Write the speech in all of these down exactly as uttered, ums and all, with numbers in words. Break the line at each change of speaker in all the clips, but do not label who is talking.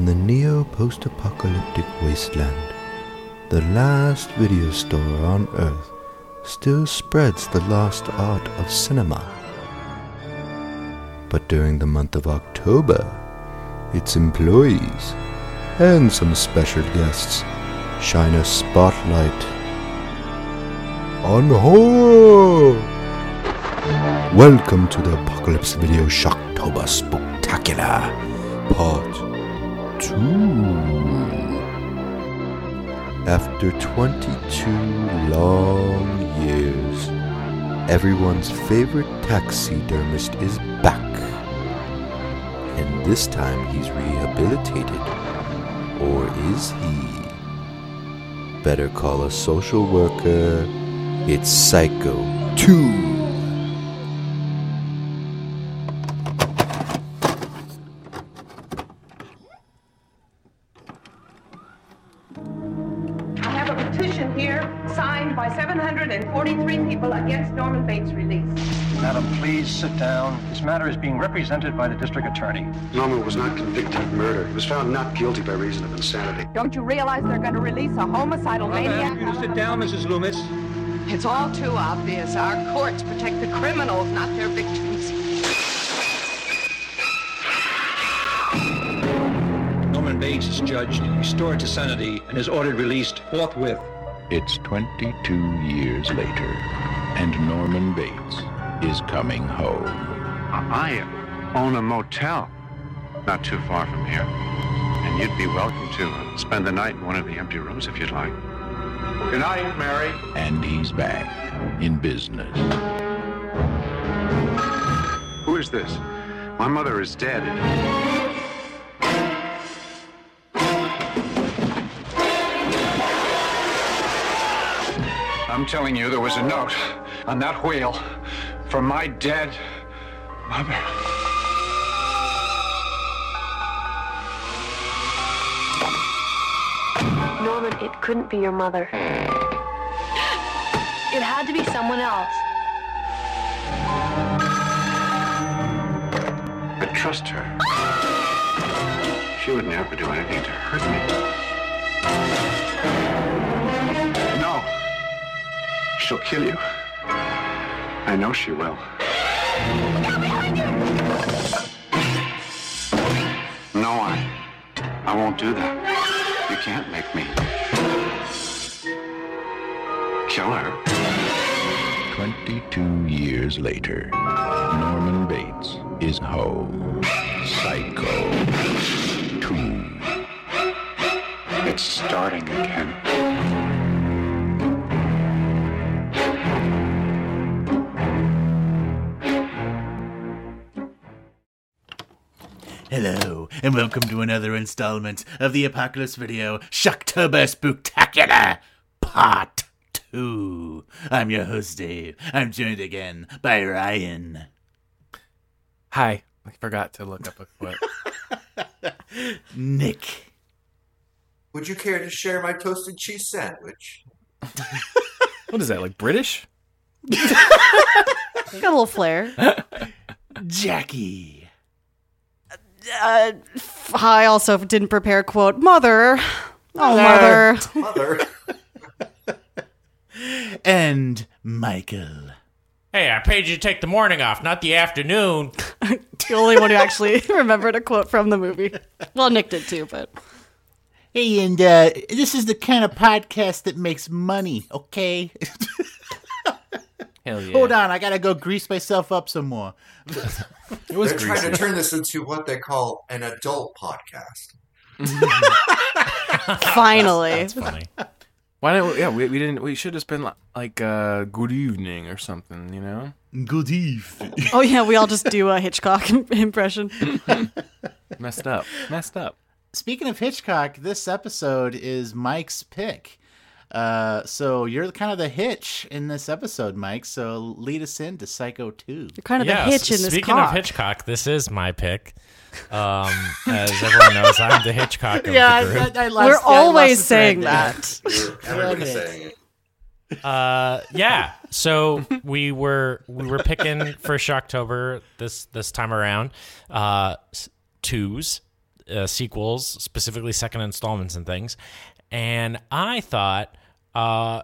the neo-post-apocalyptic wasteland, the last video store on Earth still spreads the lost art of cinema. But during the month of October, its employees and some special guests shine a spotlight on horror. Welcome to the Apocalypse Video Shocktober Spooktacular Part two. After twenty-two long years, everyone's favorite taxidermist is back. And this time he's rehabilitated. Or is he? Better call a social worker. It's Psycho two.
forty-three people against Norman Bates' release.
Madam, please sit down. This matter is being represented by the district attorney.
Norman was not convicted of murder. He was found not guilty by reason of insanity.
Don't you realize they're going to release a homicidal
Well,
maniac?
I ask you to sit down, Missus Loomis.
It's all too obvious. Our courts protect the criminals, not their victims.
Norman Bates is judged, restored to sanity, and is ordered released forthwith.
It's twenty-two years later, and Norman Bates is coming home.
I own a motel not too far from here, and you'd be welcome to spend the night in one of the empty rooms if you'd like. Good night, Mary.
And he's back in business.
Who is this? My mother is dead. I'm telling you, there was a note on that wheel from my dead mother.
Norman, it couldn't be your mother. It had to be someone else.
I trust her. She would never do anything to hurt me. No. She'll kill you. I know she will. No, I... I won't do that. You can't make me... kill her.
Twenty-two years later, Norman Bates is home. Psycho two.
It's starting again.
Hello, and welcome to another installment of the Apocalypse Video Shocktober Spooktacular Part two. I'm your host, Dave. I'm joined again by Ryan.
Hi. I forgot to look up a quote.
Nick.
Would you care to share my toasted cheese sandwich?
What is that, like British?
Got a little flair.
Jackie.
Uh, I also didn't prepare a quote. Mother. Oh, mother.
Mother.
And Michael.
Hey, I paid you to take the morning off, not the afternoon.
The only one who actually remembered a quote from the movie. Well, Nick did too, but...
Hey, and uh, this is the kind of podcast that makes money, okay?
Hell yeah.
Hold on, I gotta go grease myself up some more.
It was
They're
greasy.
trying to turn this into what they call an adult podcast.
Finally.
That's funny.
Why didn't we, yeah, we, we didn't, we should have been like, uh, good evening or something, you know?
Good evening.
Oh, yeah, we all just do a Hitchcock impression.
Messed up. Messed up.
Speaking of Hitchcock, this episode is Mike's pick. Uh, so you're kind of the hitch in this episode, Mike. So lead us into Psycho two.
You're kind of
yeah,
the hitch in this
speaking
cock.
of Hitchcock, this is my pick. Um, as everyone knows, I'm the Hitchcock of
Yeah,
the group.
I, I lost,
We're
I
always
lost the thread
saying
there.
that.
Everybody's
Love it.
saying it.
Uh, yeah. So we were we were picking for Shocktober this this time around. Uh, s- twos. uh, sequels, specifically second installments and things. And I thought uh,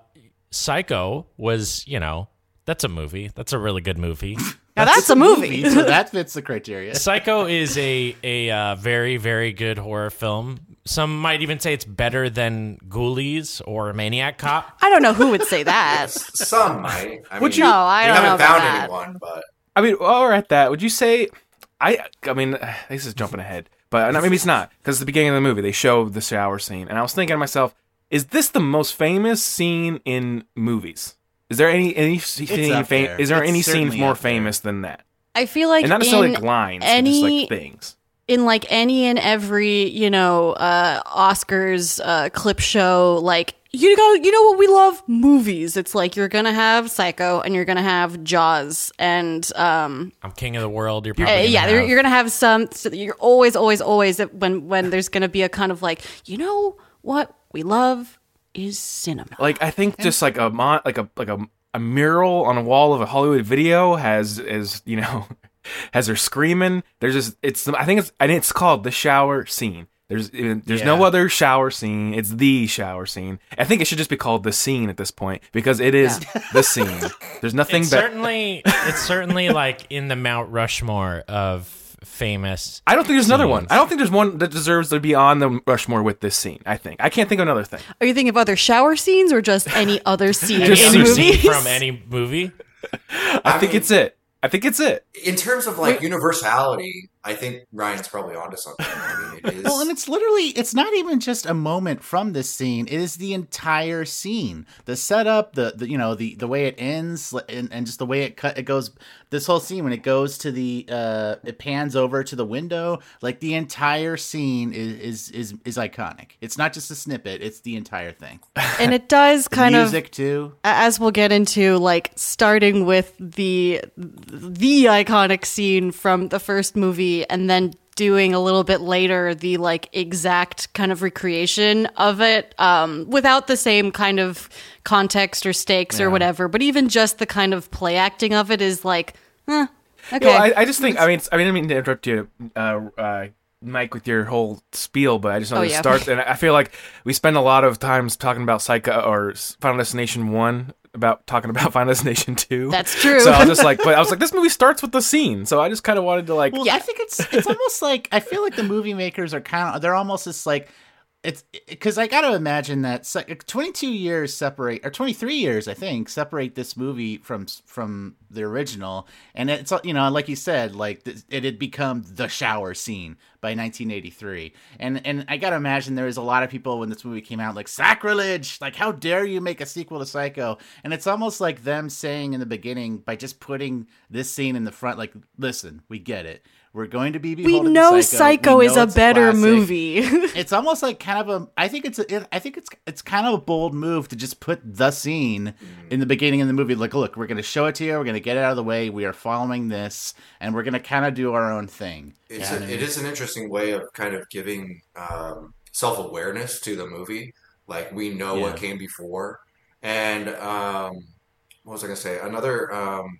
Psycho was, you know, that's a movie. That's a really good movie.
Now that's, that's a movie.
movie. So that fits the criteria.
Psycho is a a uh, very, very good horror film. Some might even say it's better than Ghoulies or Maniac Cop.
I don't know who would say that.
Some might. I
would
mean,
you? No, I don't
haven't
know about
found
that.
anyone, but
I mean, while we're at that, would you say? I I mean, this is jumping ahead, but not, maybe it's not because at the beginning of the movie they show the shower scene, and I was thinking to myself, is this the most famous scene in movies? Is there any any scene fam-
there.
is there
It's
any scene more
up there.
famous than that?
I feel like
And not necessarily
in
like lines,
any,
but just like things.
In like any and every, you know, uh, Oscars uh, clip show, like you know, you know what we love? Movies. It's like you're gonna have Psycho and you're gonna have Jaws and um,
I'm King of the World. You're
uh,
probably
yeah,
gonna
you're,
have.
you're gonna have some. So you're always, always, always when when there's gonna be a kind of like, you know what we love is cinema.
Like I think just like a mon- like a like a, a mural on a wall of a Hollywood video has is you know. Has her screaming. There's just it's. I think it's and it's called the shower scene. There's there's
Yeah.
no other shower scene. It's the shower scene. I think it should just be called the scene at this point because it is
Yeah.
the scene. There's nothing
It's
better.
certainly it's certainly like in the Mount Rushmore of famous.
I don't think there's another
scenes.
one. I don't think there's one that deserves to be on the Rushmore with this scene. I think I can't think of another thing.
Are you thinking of other shower scenes or just any other scene
Just
in
any
movies?
Scene from any movie.
I,
I
think
mean-
it's it. I think it's it.
in terms of like universality, I think Ryan's probably onto something. I mean, it is.
Well, and it's literally, it's not even just a moment from this scene. It is the entire scene. The setup, the, the you know, the, the way it ends, and, and just the way it cut, it goes, this whole scene, when it goes to the, uh, it pans over to the window, like the entire scene is, is, is, is iconic. It's not just a snippet, it's the entire thing.
And it does
The
kind of,
music too.
as we'll get into, like starting with the the iconic scene from the first movie, and then doing a little bit later the like exact kind of recreation of it, um, without the same kind of context or stakes
Yeah.
or whatever. But even just the kind of play acting of it is like, eh, okay.
You know, I, I just think. I mean, it's- I mean, I didn't mean to interrupt you, uh, uh, Mike, with your whole spiel, but I just want
Oh,
to
yeah.
start. And I feel like we spend a lot of times talking about Psycho or Final Destination One, about talking about Final Destination Two.
That's true.
So I was just like, but I was like, this movie starts with the scene, so I just kind of wanted to like.
Well, I think it's it's almost like, I feel like the movie makers are kind of, they're almost just like, it's because I got to imagine that so- twenty-two years separate, or twenty-three years, I think, separate this movie from from the original, and it's, you know, like you said, like th- it had become the shower scene by nineteen eighty-three, and and I got to imagine there was a lot of people when this movie came out like, sacrilege, like how dare you make a sequel to Psycho, and it's almost like them saying in the beginning, by just putting this scene in the front, like, listen, we get it. We're going to be
we
beholden
know
to
Psycho,
Psycho. We
is
know
a
it's
better
classic.
movie.
It's almost like kind of a. I think it's. A, I think it's. It's kind of a bold move to just put the scene in the beginning of the movie. Like, look, we're going to show it to you. We're going to get it out of the way. We are following this, and we're going to kind of do our own thing.
It's
Yeah.
a, it is an interesting way of kind of giving um, self awareness to the movie. Like we know
Yeah.
what came before, and um, what was I going to say? Another um,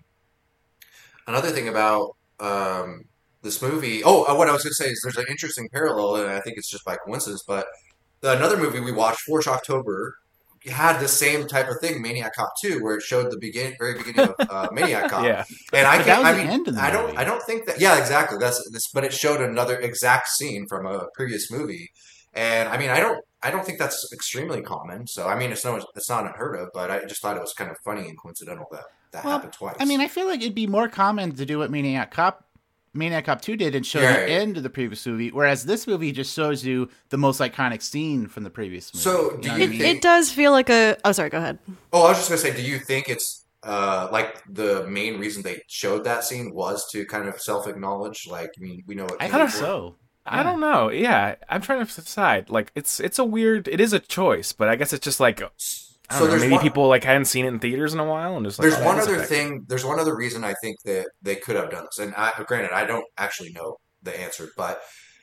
another thing about um, this movie. Oh, uh, what I was going to say is there's an interesting parallel, and I think it's just by coincidence. But another movie we watched, Forge October, had the same type of thing, Maniac Cop two, where it showed the begin very beginning of uh, Maniac Cop.
Yeah.
And I
But
can't.
that was
I
the
mean,
end of the
I don't.
movie.
I don't think that. Yeah, exactly. That's this. But it showed another exact scene from a previous movie, and I mean, I don't. I don't think that's extremely common. So I mean, it's no. It's not unheard of. But I just thought it was kind of funny and coincidental that that
Well,
happened twice.
I mean, I feel like it'd be more common to do what Maniac Cop, Maniac Cop two did, and show
Yeah.
the end of the previous movie, whereas this movie just shows you the most iconic scene from the previous movie.
So,
You
do
know what
you
I mean?
think-
It does feel like a. Oh, sorry. Go ahead.
oh, I was just gonna say, do you think it's uh like the main reason they showed that scene was to kind of self acknowledge? Like, I mean, we know what
I
came
think
before.
so.
I don't know. Yeah, I'm trying to decide. Like, it's it's a weird. It is a choice, but I guess it's just like. I don't
So
know,
there's
maybe
one-
people like hadn't seen it in theaters in a while, and just like
There's
oh,
one
that is
other
effective.
thing. There's one other reason I think that they could have done this. And I, granted, I don't actually know the answer, but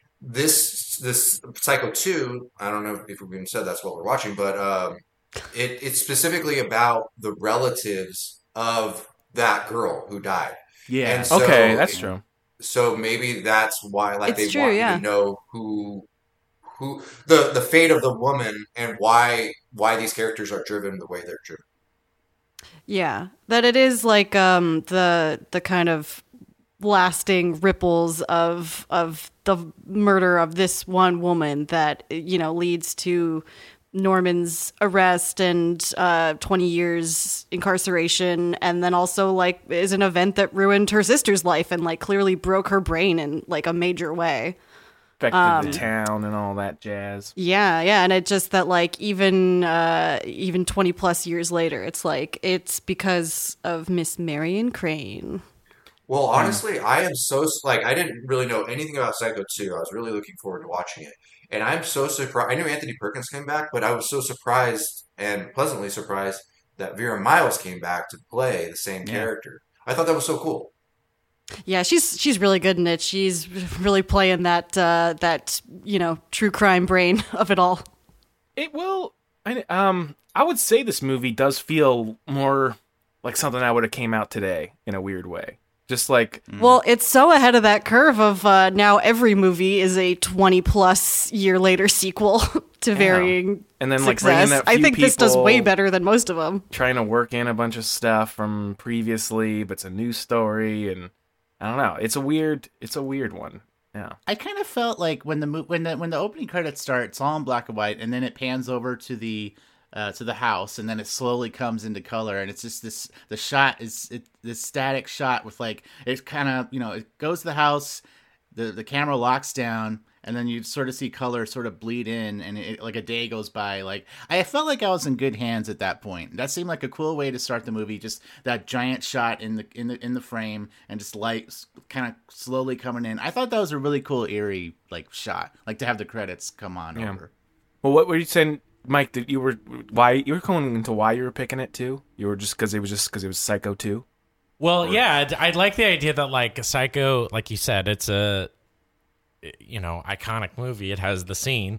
this this Psycho two. I don't know if we even said that's what we're watching, but um, it it's specifically about the relatives of that girl who died.
Yeah.
And so-
Okay, that's true.
so maybe that's why, like,
It's
they
true,
want
yeah.
you to know who, who the the fate of the woman and why why these characters are driven the way they're driven.
Yeah, that it is like um, the the kind of lasting ripples of of the murder of this one woman that, you know, leads to Norman's arrest and uh, twenty years incarceration, and then also like is an event that ruined her sister's life and like clearly broke her brain in like a major way.
Affected
Um,
the town and all that jazz.
Yeah, yeah, and it just that like even uh, even twenty plus years later, it's like it's because of Miss Marion Crane.
Well, honestly, I am so like I didn't really know anything about Psycho two. I was really looking forward to watching it, and I'm so surprised. I knew Anthony Perkins came back, but I was so surprised and pleasantly surprised that Vera Miles came back to play the same
Yeah.
character. I thought that was so cool.
Yeah, she's she's really good in it. She's really playing that uh, that you know true crime brain of it all.
It will. I, um, I would say this movie does feel more like something that would have came out today in a weird way. Just like,
Well, it's so ahead of that curve of uh, now every movie is a twenty plus year later sequel to varying
and then like bringing
success.
that
I
few
think this does
people-
way better than most of them.
trying to work in a bunch of stuff from previously, but it's a new story, and I don't know. It's a weird. It's a weird one. Yeah.
I kind of felt like when the mo- when the when the opening credits start, it's all in black and white, and then it pans over to the uh, to the house, and then it slowly comes into color, and it's just this the shot is it, this static shot with like it kind of you know it goes to the house, the the camera locks down, and then you sort of see color sort of bleed in, and it, like a day goes by. Like I felt like I was in good hands at that point. That seemed like a cool way to start the movie. Just that giant shot in the in the in the frame, and just light kind of slowly coming in. I thought that was a really cool eerie like shot, like to have the credits come on
Yeah.
over.
Well, what were you saying, Mike? That you were why you were going into why you were picking it too? You were just because it was just because it was Psycho two.
Well, yeah, I like the idea that like Psycho, like you said, it's a you know iconic movie. It has the scene,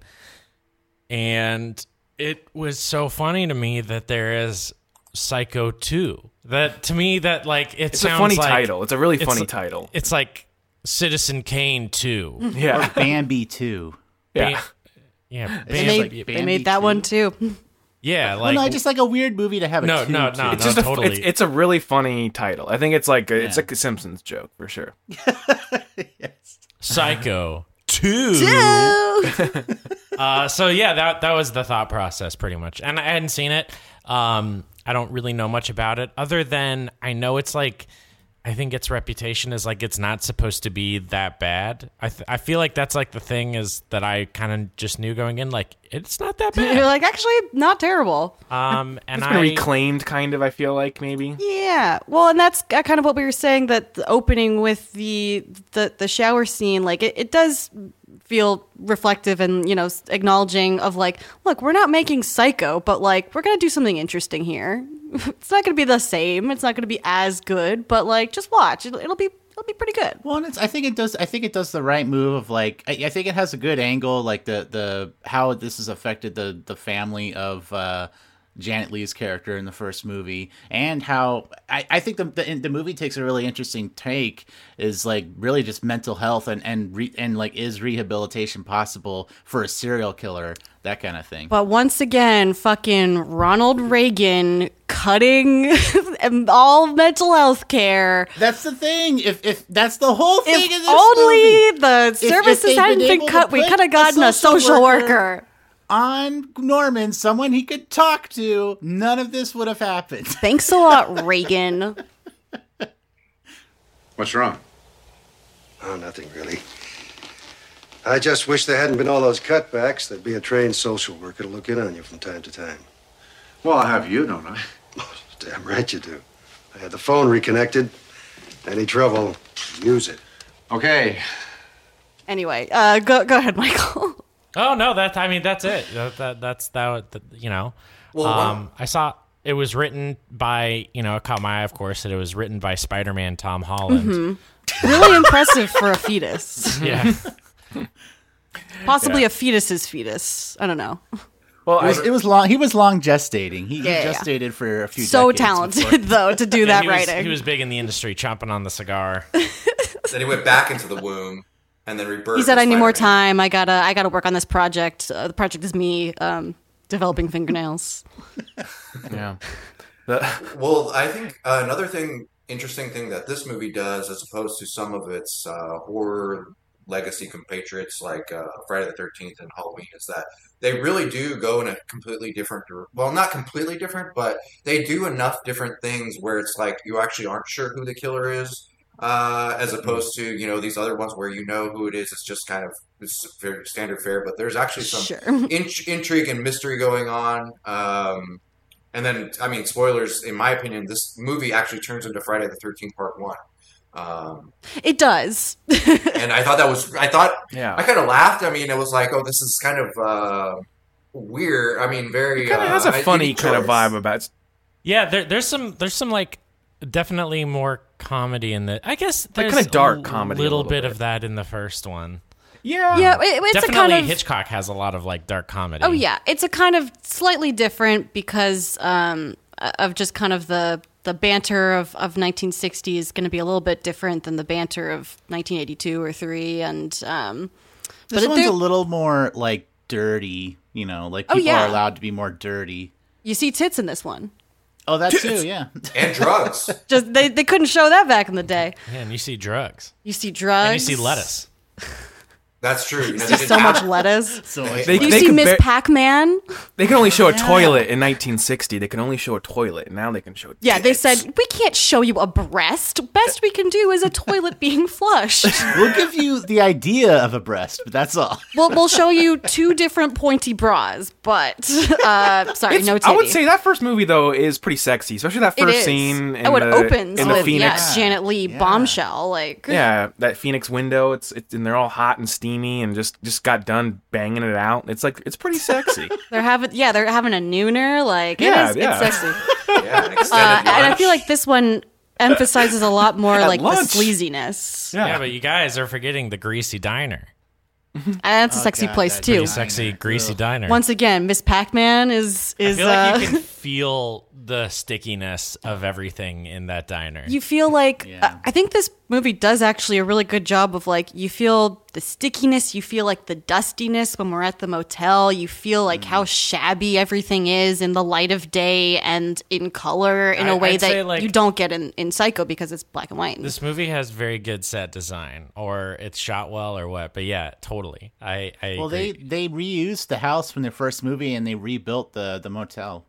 and it was so funny to me that there is Psycho two. That to me, that like it
It's a
sounds
funny
like,
title. It's a really
it's-
funny title.
It's like Citizen Kane two.
Yeah.
Or Bambi two.
Yeah. Yeah,
It's
They
just
made,
like
they
Bambi
made that
two.
one too.
Yeah,
Well,
like
no, just like a weird movie to have a
No,
two
no,
to.
no,
It's
no,
just a,
totally.
it's, it's a really funny title. I think it's like a, it's
Yeah.
like a Simpsons joke for sure.
Yes.
Psycho two. uh, so yeah, that that was the thought process pretty much, and I hadn't seen it. Um, I don't really know much about it other than I know it's like I think its reputation is like it's not supposed to be that bad. I th- I feel like that's like the thing is that I kind of just knew going in like it's not that
You're
bad.
like, actually, not terrible.
Um, and
It's been
I
reclaimed, kind of. I feel like maybe.
Yeah, well, and that's uh, kind of what we were saying, that the opening with the the, the shower scene, like it, it does feel reflective and, you know, acknowledging of like, look, we're not making Psycho, but like we're gonna do something interesting here. It's not gonna be the same. It's not gonna be as good, but like just watch. It'll, it'll be it'll be pretty good.
Well, and it's, I think it does. I think it does the right move of like. I, I think it has a good angle, like the the how this has affected the the family of uh, Janet Leigh's character in the first movie, and how I, I think the, the the movie takes a really interesting take is like really just mental health and and re, and like is rehabilitation possible for a serial killer, that kind of thing.
But once again, fucking Ronald Reagan cutting all mental health care.
That's the thing. If if that's the whole thing
If
in this
only
movie.
the
If- if
services
they'd
hadn't
been
been
able to
cut, we
put
could have gotten a social worker.
on Norman, someone he could talk to, none of this would have happened.
Thanks a lot, Reagan.
What's wrong?
Oh, nothing really. I just wish there hadn't been all those cutbacks. There'd be a trained social worker to look in on you from time to time.
Well, I have you, don't I?
Oh, damn right you do. I had the phone reconnected. Any trouble, use it.
Okay.
Anyway, uh, go go ahead, Michael.
Oh no, that I mean that's it. That, that that's that, that you know.
Well,
um, I saw it was written by you know it caught my eye, of course, that it was written by Spider-Man Tom Holland.
Mm-hmm. Really impressive for a fetus.
Yeah.
Possibly
Yeah.
a fetus's fetus. I don't know.
Well,
It was, it was long. He was long gestating. He,
Yeah,
he
yeah.
gestated for a few.
So
decades
talented
before-
though to do
Yeah,
that
he was,
writing.
he was big in the industry, chomping on the cigar.
then he went back into the womb and then rebirthed.
He said,
as
"I need more
Spider-Man.
time. I gotta, I gotta work on this project. Uh, the project is me um, developing fingernails."
Yeah.
Well, I think uh, another thing, interesting thing that this movie does, as opposed to some of its uh, horror legacy compatriots like uh, Friday the thirteenth and Halloween, is that they really do go in a completely different, well, not completely different, but they do enough different things where it's like you actually aren't sure who the killer is, uh, as opposed to, you know, these other ones where you know who it is. It's just kind of it's very standard fare, but there's actually some
Sure.
in- intrigue and mystery going on. Um, and then, I mean, spoilers, in my opinion, this movie actually turns into Friday the thirteenth Part one. Um,
It does.
and I thought that was, I thought,
Yeah.
I kind of laughed. I mean, it was like, oh, this is kind of uh, weird. I mean, very.
It kind of
uh,
has a funny
unique
kind of
choice.
vibe about it.
Yeah, there, there's some there's some like definitely more comedy in the. I guess
Like
there's
kinda dark
a
comedy a
little,
little
bit,
bit.
of that in the first one.
Yeah,
Yeah, it- it's a
definitely
kind of-
Hitchcock has a lot of like dark comedy.
Oh yeah, it's a kind of slightly different because um, of just kind of the the banter of, of nineteen sixty is going to be a little bit different than the banter of nineteen eighty-two or three, and um,
This
but
one's
there-
a little more like dirty, you know, like
Oh,
people
yeah.
are allowed to be more dirty.
you see tits in this one.
Oh, that too, yeah.
And drugs.
Just they, they couldn't show that back in the day.
Yeah, and you see drugs.
You see drugs.
And you see lettuce.
That's true. You know,
You
they
see
didn't
so much
have-
lettuce.
So much
They-
you
they
see
can
Miss
bar-
Pac-Man.
They can only show a toilet in nineteen sixty. They can only show a toilet. Now they can show.
Yeah, they
tits.
said we can't show you a breast. Best we can do is a toilet being flushed.
We'll give you the idea of a breast, but that's all.
We'll we'll show you two different pointy bras, but uh, sorry,
It's-
no titty.
I would say that first movie though is pretty sexy, especially that
It
first
is.
scene. In
Oh, it
the,
opens
in the
with
Phoenix.
yeah, Janet Leigh bombshell. Like
Yeah, that Phoenix window. It's it's and they're all hot and steamy and just just got done banging it out. It's like it's pretty sexy.
they're having yeah they're having a nooner. Like
Yeah,
it is,
yeah.
it's sexy.
Yeah, an extended
Uh, and I
lunch.
feel like this one emphasizes a lot more
At
like
lunch.
the sleaziness.
Yeah.
Yeah, but you guys are forgetting the greasy diner.
And that's a
Oh,
sexy
God,
place
that
too.
Pretty sexy, greasy diner.
Once again, Miss Pac-Man is
I
is
feel like
uh,
you can feel the stickiness of everything in that diner.
you feel like
Yeah.
I think this movie does actually a really good job of like you feel the stickiness, you feel like the dustiness when we're at the motel, you feel like
Mm.
how shabby everything is in the light of day and in color in a
I-
way
I'd say,
that
like-
you don't get in, in Psycho because it's black and white.
This movie has very good set design, or it's shot well, or what. But yeah, totally. I, I
Well,
agree.
they they reused the house from their first movie and they rebuilt the the motel.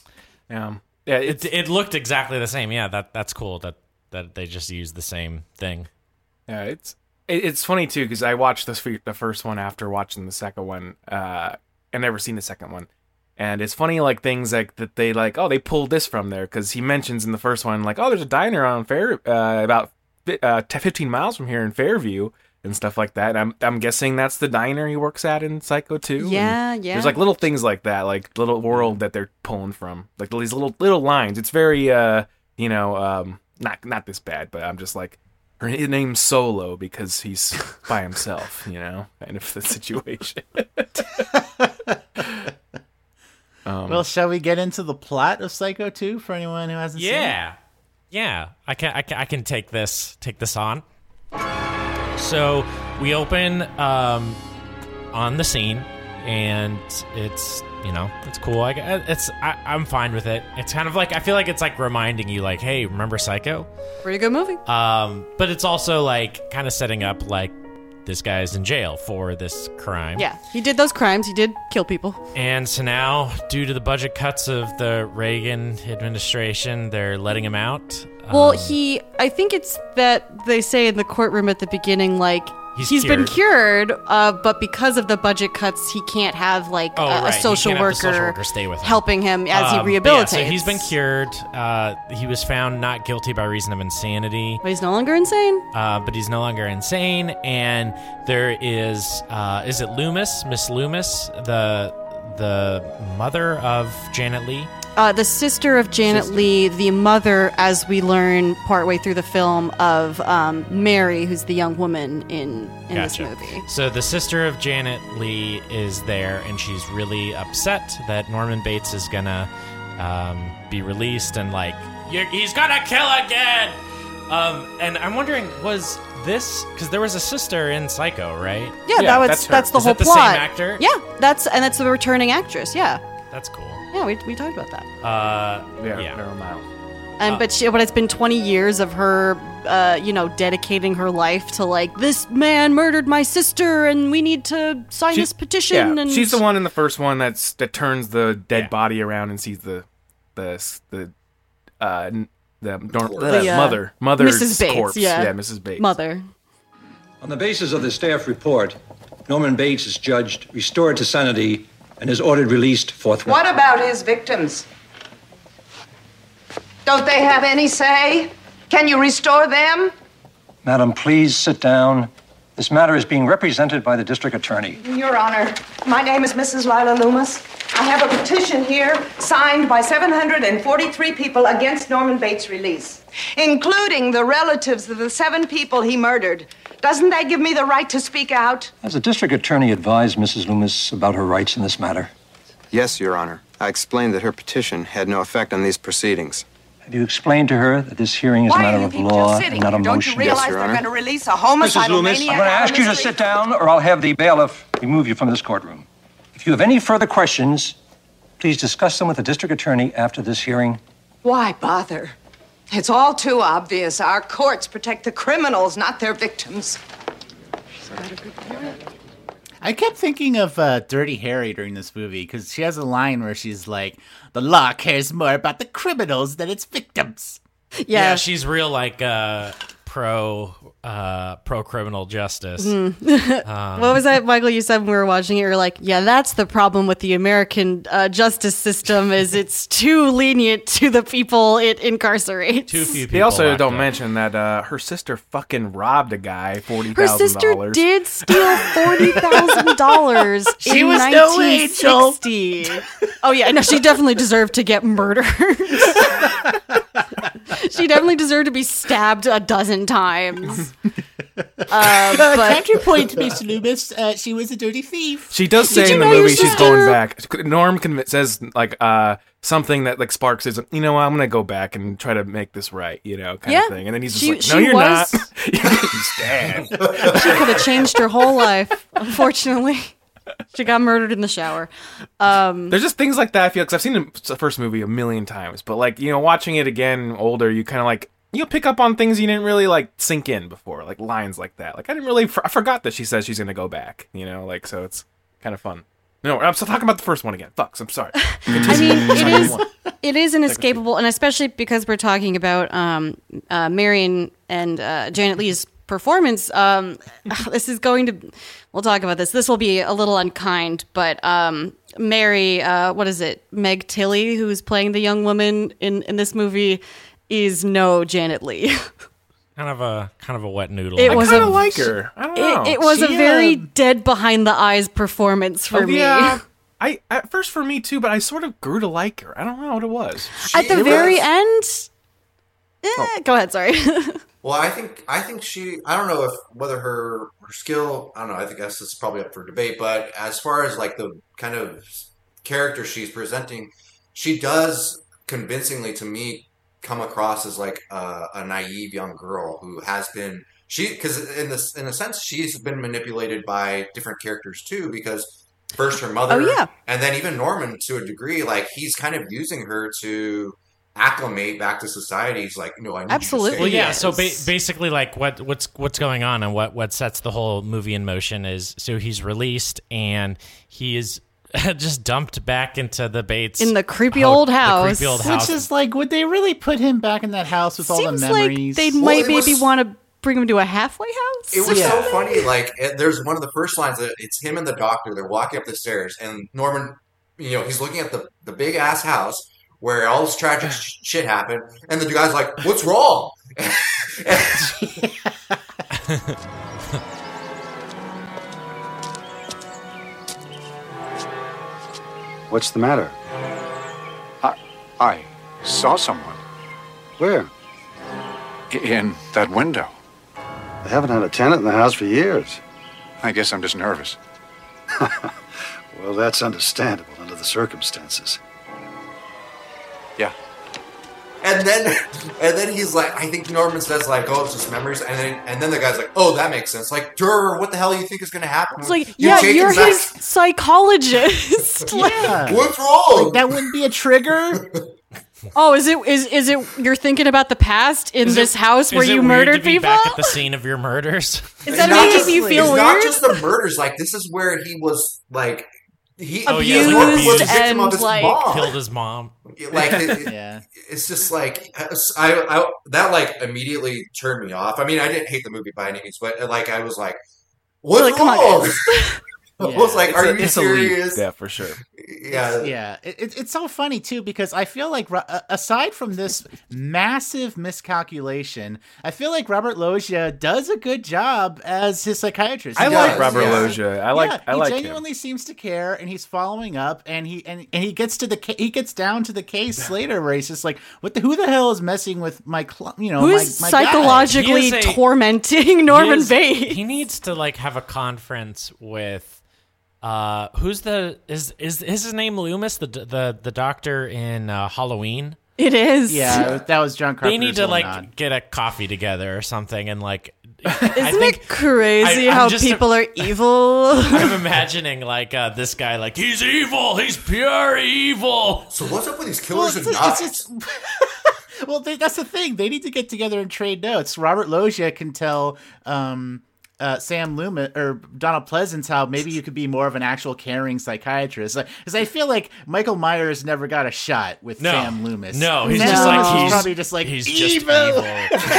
Yeah, yeah. It's
it, it looked exactly the same. Yeah, that that's cool. That that they just used the same thing.
yeah. It's it, it's funny too because I watched this f- the first one after watching the second one. Uh, I never seen the second one. And it's funny, like things like that they like. Oh, they pulled this from there because he mentions in the first one, like, oh, there's a diner on Fair, uh, about fi- uh, t- fifteen miles from here in Fairview and stuff like that. And I'm I'm guessing that's the diner he works at in Psycho two.
Yeah,
And
yeah.
There's like little things like that, like little world that they're pulling from, like these little little lines. It's very, uh, you know, um, not not this bad, but I'm just like, her his name's Solo because he's by himself, you know, kind of the situation. Um,
Well, shall we get into the plot of Psycho two for anyone who hasn't seen it?
Yeah, yeah. I can, I can I can take this take this on. So we open um, on the scene, and it's you know it's cool. I, it's I, I'm fine with it. It's kind of like I feel like it's like reminding you like, hey, remember Psycho?
Pretty good movie.
Um, but it's also like kind of setting up like this guy's in jail for this crime.
Yeah, he did those crimes. He did kill people.
And so now, due to the budget cuts of the Reagan administration, they're letting him out.
Well,
Um,
he, I think it's that they say in the courtroom at the beginning, like,
He's
he's been
cured.
cured, uh, but because of the budget cuts, he can't have, like,
Oh,
a,
right.
a
He
social
can't have the
worker,
social worker stay with him.
helping him as
Um,
he
but yeah,
rehabilitates.
so he's been cured. Uh, he was found not guilty by reason of insanity.
But he's no longer insane?
Uh, but he's no longer insane. And there is, uh, is it Loomis, Miss Loomis, the the mother of Janet Leigh?
Uh, the sister of Janet Leigh, the mother, as we learn partway through the film, of um, Mary, who's the young woman in, in
Gotcha.
this movie.
So the sister of Janet Leigh is there, and she's really upset that Norman Bates is gonna um, be released, and like You're, he's gonna kill again. Um, and I'm wondering, was this because there was a sister in Psycho, right?
Yeah, that was
that's
that's,
her.
the
Is
whole
that the
plot.
same actor?
Yeah, that's and that's the returning actress. Yeah,
That's cool.
yeah, we we talked about that.
Uh,
Yeah,
yeah.
Meryl Miles.
And
Uh,
but she, but it's been twenty years of her, uh, you know, dedicating her life to like this man murdered my sister, and we need to sign
She-
this petition.
Yeah,
and
she's the one in the first one that's that turns the dead
Yeah.
body around and sees the the the uh n- the, nor-
The,
uh,
uh,
mother mother's
Missus Bates,
corpse.
yeah.
Missus Bates.
mother.
On the basis of the staff report, Norman Bates is judged restored to sanity and is ordered released forthwith.
What about his victims? Don't they have any say? Can you restore them?
Madam, please sit down. This matter is being represented by the district attorney.
Your Honor, my name is Missus Lila Loomis. I have a petition here signed by seven hundred forty-three people against Norman Bates' release, including the relatives of the seven people he murdered. Doesn't that give me the right to speak out?
Has the district attorney advised Missus Loomis about her rights in this matter?
Yes, Your Honor. I explained that her petition had no effect on these proceedings.
Have you explained to her that this hearing is
Why
a matter
are you
of
people
law
just
and
sitting
not a
here? Don't
motion?
you realize
Yes, Your
they're
Honor.
going to release a homicidal
Missus Loomis,
maniac?
I'm going to
out of
ask you to
mystery?
sit down, or I'll have the bailiff remove you from this courtroom. If you have any further questions, please discuss them with the district attorney after this hearing.
Why bother? It's all too obvious. Our courts protect the criminals, not their victims.
I kept thinking of uh, Dirty Harry during this movie because she has a line where she's like, "The law cares more about the criminals than its victims."
Yeah,
Yeah, she's real like uh, pro uh, pro criminal justice.
Mm.
Um,
What was that, Michael? You said when we were watching it, you were like, "Yeah, that's the problem with the American uh, justice system is it's too lenient to the people it incarcerates."
Too few people.
They also
locked
don't
up.
mention that uh, her sister fucking robbed a guy forty
Her
thousand
sister
dollars.
did steal forty thousand dollars
She
in
was no
nineteen sixty. Oh yeah, no, she definitely deserved to get murdered. She definitely deserved to be stabbed a dozen times. Uh,
Uh,
but
counterpoint, Miss Loomis, uh, she was a dirty thief.
She does
Did
say
you
in the
know your
movie she's
sister-
going back. Norm conv- says like uh, something that like Sparks is, you know, I'm gonna go back and try to make this right, you know, kind
Yeah.
of thing. And then he's just
She-
like,
she
no, you're
was-
not. He's dead.
she could have changed her whole life. Unfortunately, she got murdered in the shower. Um,
There's just things like that. I feel because I've seen the first movie a million times, but like you know, watching it again older, you kind of like you pick up on things you didn't really like sink in before, like lines like that. Like I didn't really, I forgot that she says she's gonna go back. You know, like so it's kind of fun. No, I'm still talking about the first one again. Fucks, I'm sorry.
I mean, it is it is inescapable, and especially because we're talking about um, uh, Marion and uh, Janet Leigh's performance. Um, this is going to. We'll talk about this. This will be a little unkind, but um, Mary, uh, what is it? Meg Tilly, who's playing the young woman in in this movie, is no Janet Leigh.
Kind of a kind of a wet noodle.
It
I
was
kind
a
of like her. I don't know.
It, it was
She,
a very
uh,
dead behind the eyes performance for
Oh,
me.
yeah. I at first for me too, but I sort of grew to like her. I don't know what it was.
At the
She
very
was-
end. Eh,
Oh.
Go ahead. Sorry.
Well, I think I think she. I don't know if whether her her skill. I don't know. I think that's it's probably up for debate. But as far as like the kind of character she's presenting, she does convincingly to me come across as like a, a naive young girl who has been she because in this in a sense she's been manipulated by different characters too because first her mother
Oh, yeah.
and then even Norman to a degree like he's kind of using her to acclimate back to society. He's like, no, I need
Absolutely.
You to
Well,
stay.
yeah. So ba- basically, like what what's what's going on and what what sets the whole movie in motion is so he's released and he is just dumped back into the Bates
In the creepy
ho-
old
the
house.
creepy old house.
Which is like, would they really put him back in that house with all the
Seems
memories?
like they
Well,
might
it
maybe
was-
want to bring him to a halfway house.
It was
Yeah.
so funny. Like, it, there's one of the first lines that it's him and the doctor. They're walking up the stairs, and Norman, you know, he's looking at the, the big ass house where all this tragic sh- shit happened, and the guy's like, "What's wrong?"
What's the matter?
I, I saw someone
Where?
i- in that window.
I haven't had a tenant in the house for years.
I guess I'm just nervous.
Well, that's understandable under the circumstances.
Yeah.
And then, and then he's like, I think Norman says like, "Oh, it's just memories," and then, and then the guy's like, "Oh, that makes sense." Like, "Durr, what the hell do you think is going to happen?"
It's like,
You
yeah,
take
you're
Zach-
his psychologist. Like,
Yeah.
What's wrong?
Like, that wouldn't be a trigger.
oh, is it is is it you're thinking about the past in
Is
this
it-
house where
is it
you
weird
murdered
to be
people?
back at the scene of your murders?
Is that
It's not
making
just-
you feel
it's
weird?
not just the murders. Like, this is where he was like, he
Oh, yeah,
Abused
like
Norman was a victim
and,
of his
like-
mom.
Killed his mom.
Like, it, it-
Yeah.
it's just like I, I that like immediately turned me off. I mean, I didn't hate the movie by any means, but like I was like, "What's
Like, come on,
wrong?"
guys.
I was like,
It's
"Are
a,
you
it's a leap,
serious?"
yeah, for sure.
Yeah,
Yeah, it, it- it's so funny too because I feel like Ro- uh, aside from this massive miscalculation, I feel like Robert Loggia does a good job as his psychiatrist. He
I
does.
like Robert
yeah.
Loggia. I like
yeah,
I
he
like him.
genuinely seems to care, and he's following up, and he and, and he gets to the ca- he gets down to the case later where he's just like, "What the? Who the hell is messing with my cl- you know
Who's
my, my guy?"
psychologically
He is a-
tormenting Norman
he is-
Bates?
He needs to like have a conference with uh who's the is is is his name Loomis, the the the doctor in uh, Halloween?
It is.
Yeah, that was John Carpenter's
They need to
going
like
on.
get a coffee together or something and like
Isn't it crazy
I- I'm
how
just-
people are evil?
I'm imagining like uh, this guy like he's evil, he's pure evil.
So what's up with these
Well,
killers
it's,
and
it's,
knives?
it's, well, they, that's the thing. They need to get together and trade notes. Robert Loggia can tell um, uh, Sam Loomis or Donald Pleasance how maybe you could be more of an actual caring psychiatrist. Because I feel like Michael Myers never got a shot with
No.
Sam Loomis.
No, he's
Sam
just like
Loomis is
he's
probably just like
he's
evil.
just evil.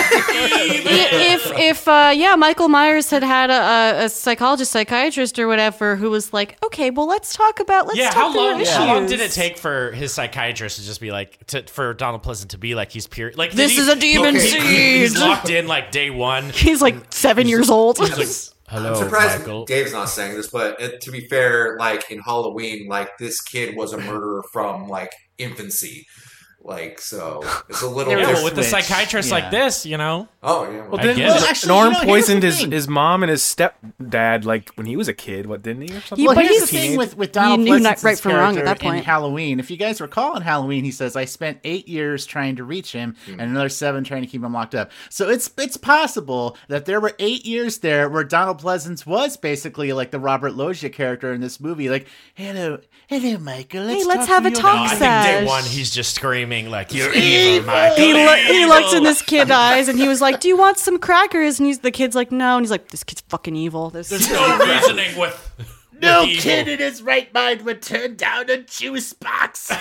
if if uh, yeah, Michael Myers had had a, a psychologist, psychiatrist, or whatever, who was like, okay, well, let's talk about let's
yeah,
talk
how
through
long?
your
How long
issues.
did it take for his psychiatrist to just be like, to, for Donald Pleasant to be like, he's pure? Like, did
This
he-
is a demon
he- he- He's
seed.
locked in like day one.
He's like seven years old.
He's like, hello,
I'm surprised
Michael.
Dave's not saying this, but it, to be fair, like in Halloween, like this kid was a murderer from like infancy. Like, so it's a little
Yeah,
different.
well, with a psychiatrist like this, you know.
Oh yeah.
Well,
I
didn't
get it.
Well, actually,
Norm
you know, here's
poisoned
the
his,
thing.
his mom and his stepdad like when he was a kid? What didn't he or something?
He-
Well,
but
here's the
he's-
thing with, with Donald
he knew not
Pleasance's
right from wrong at
character
that
in
point.
Halloween. If you guys recall in Halloween, he says, I spent eight years trying to reach him and another seven trying to keep him locked up. So it's it's possible that there were eight years there where Donald Pleasance was basically like the Robert Loggia character in this movie. Like, hello, hello, Michael. Let's
Hey, let's
talk
have
to
a
your
talk
No, I think
Sash.
day one he's just screaming like, "You're
Evil.
evil, Michael."
He, lo- he
evil."
looked in this kid's eyes and he was like, "Do you want some crackers?" And he's the kid's like, "No." And he's like, "This kid's fucking evil." This
There's no reasoning with.
No
with evil.
kid in his right mind would turn down a juice box.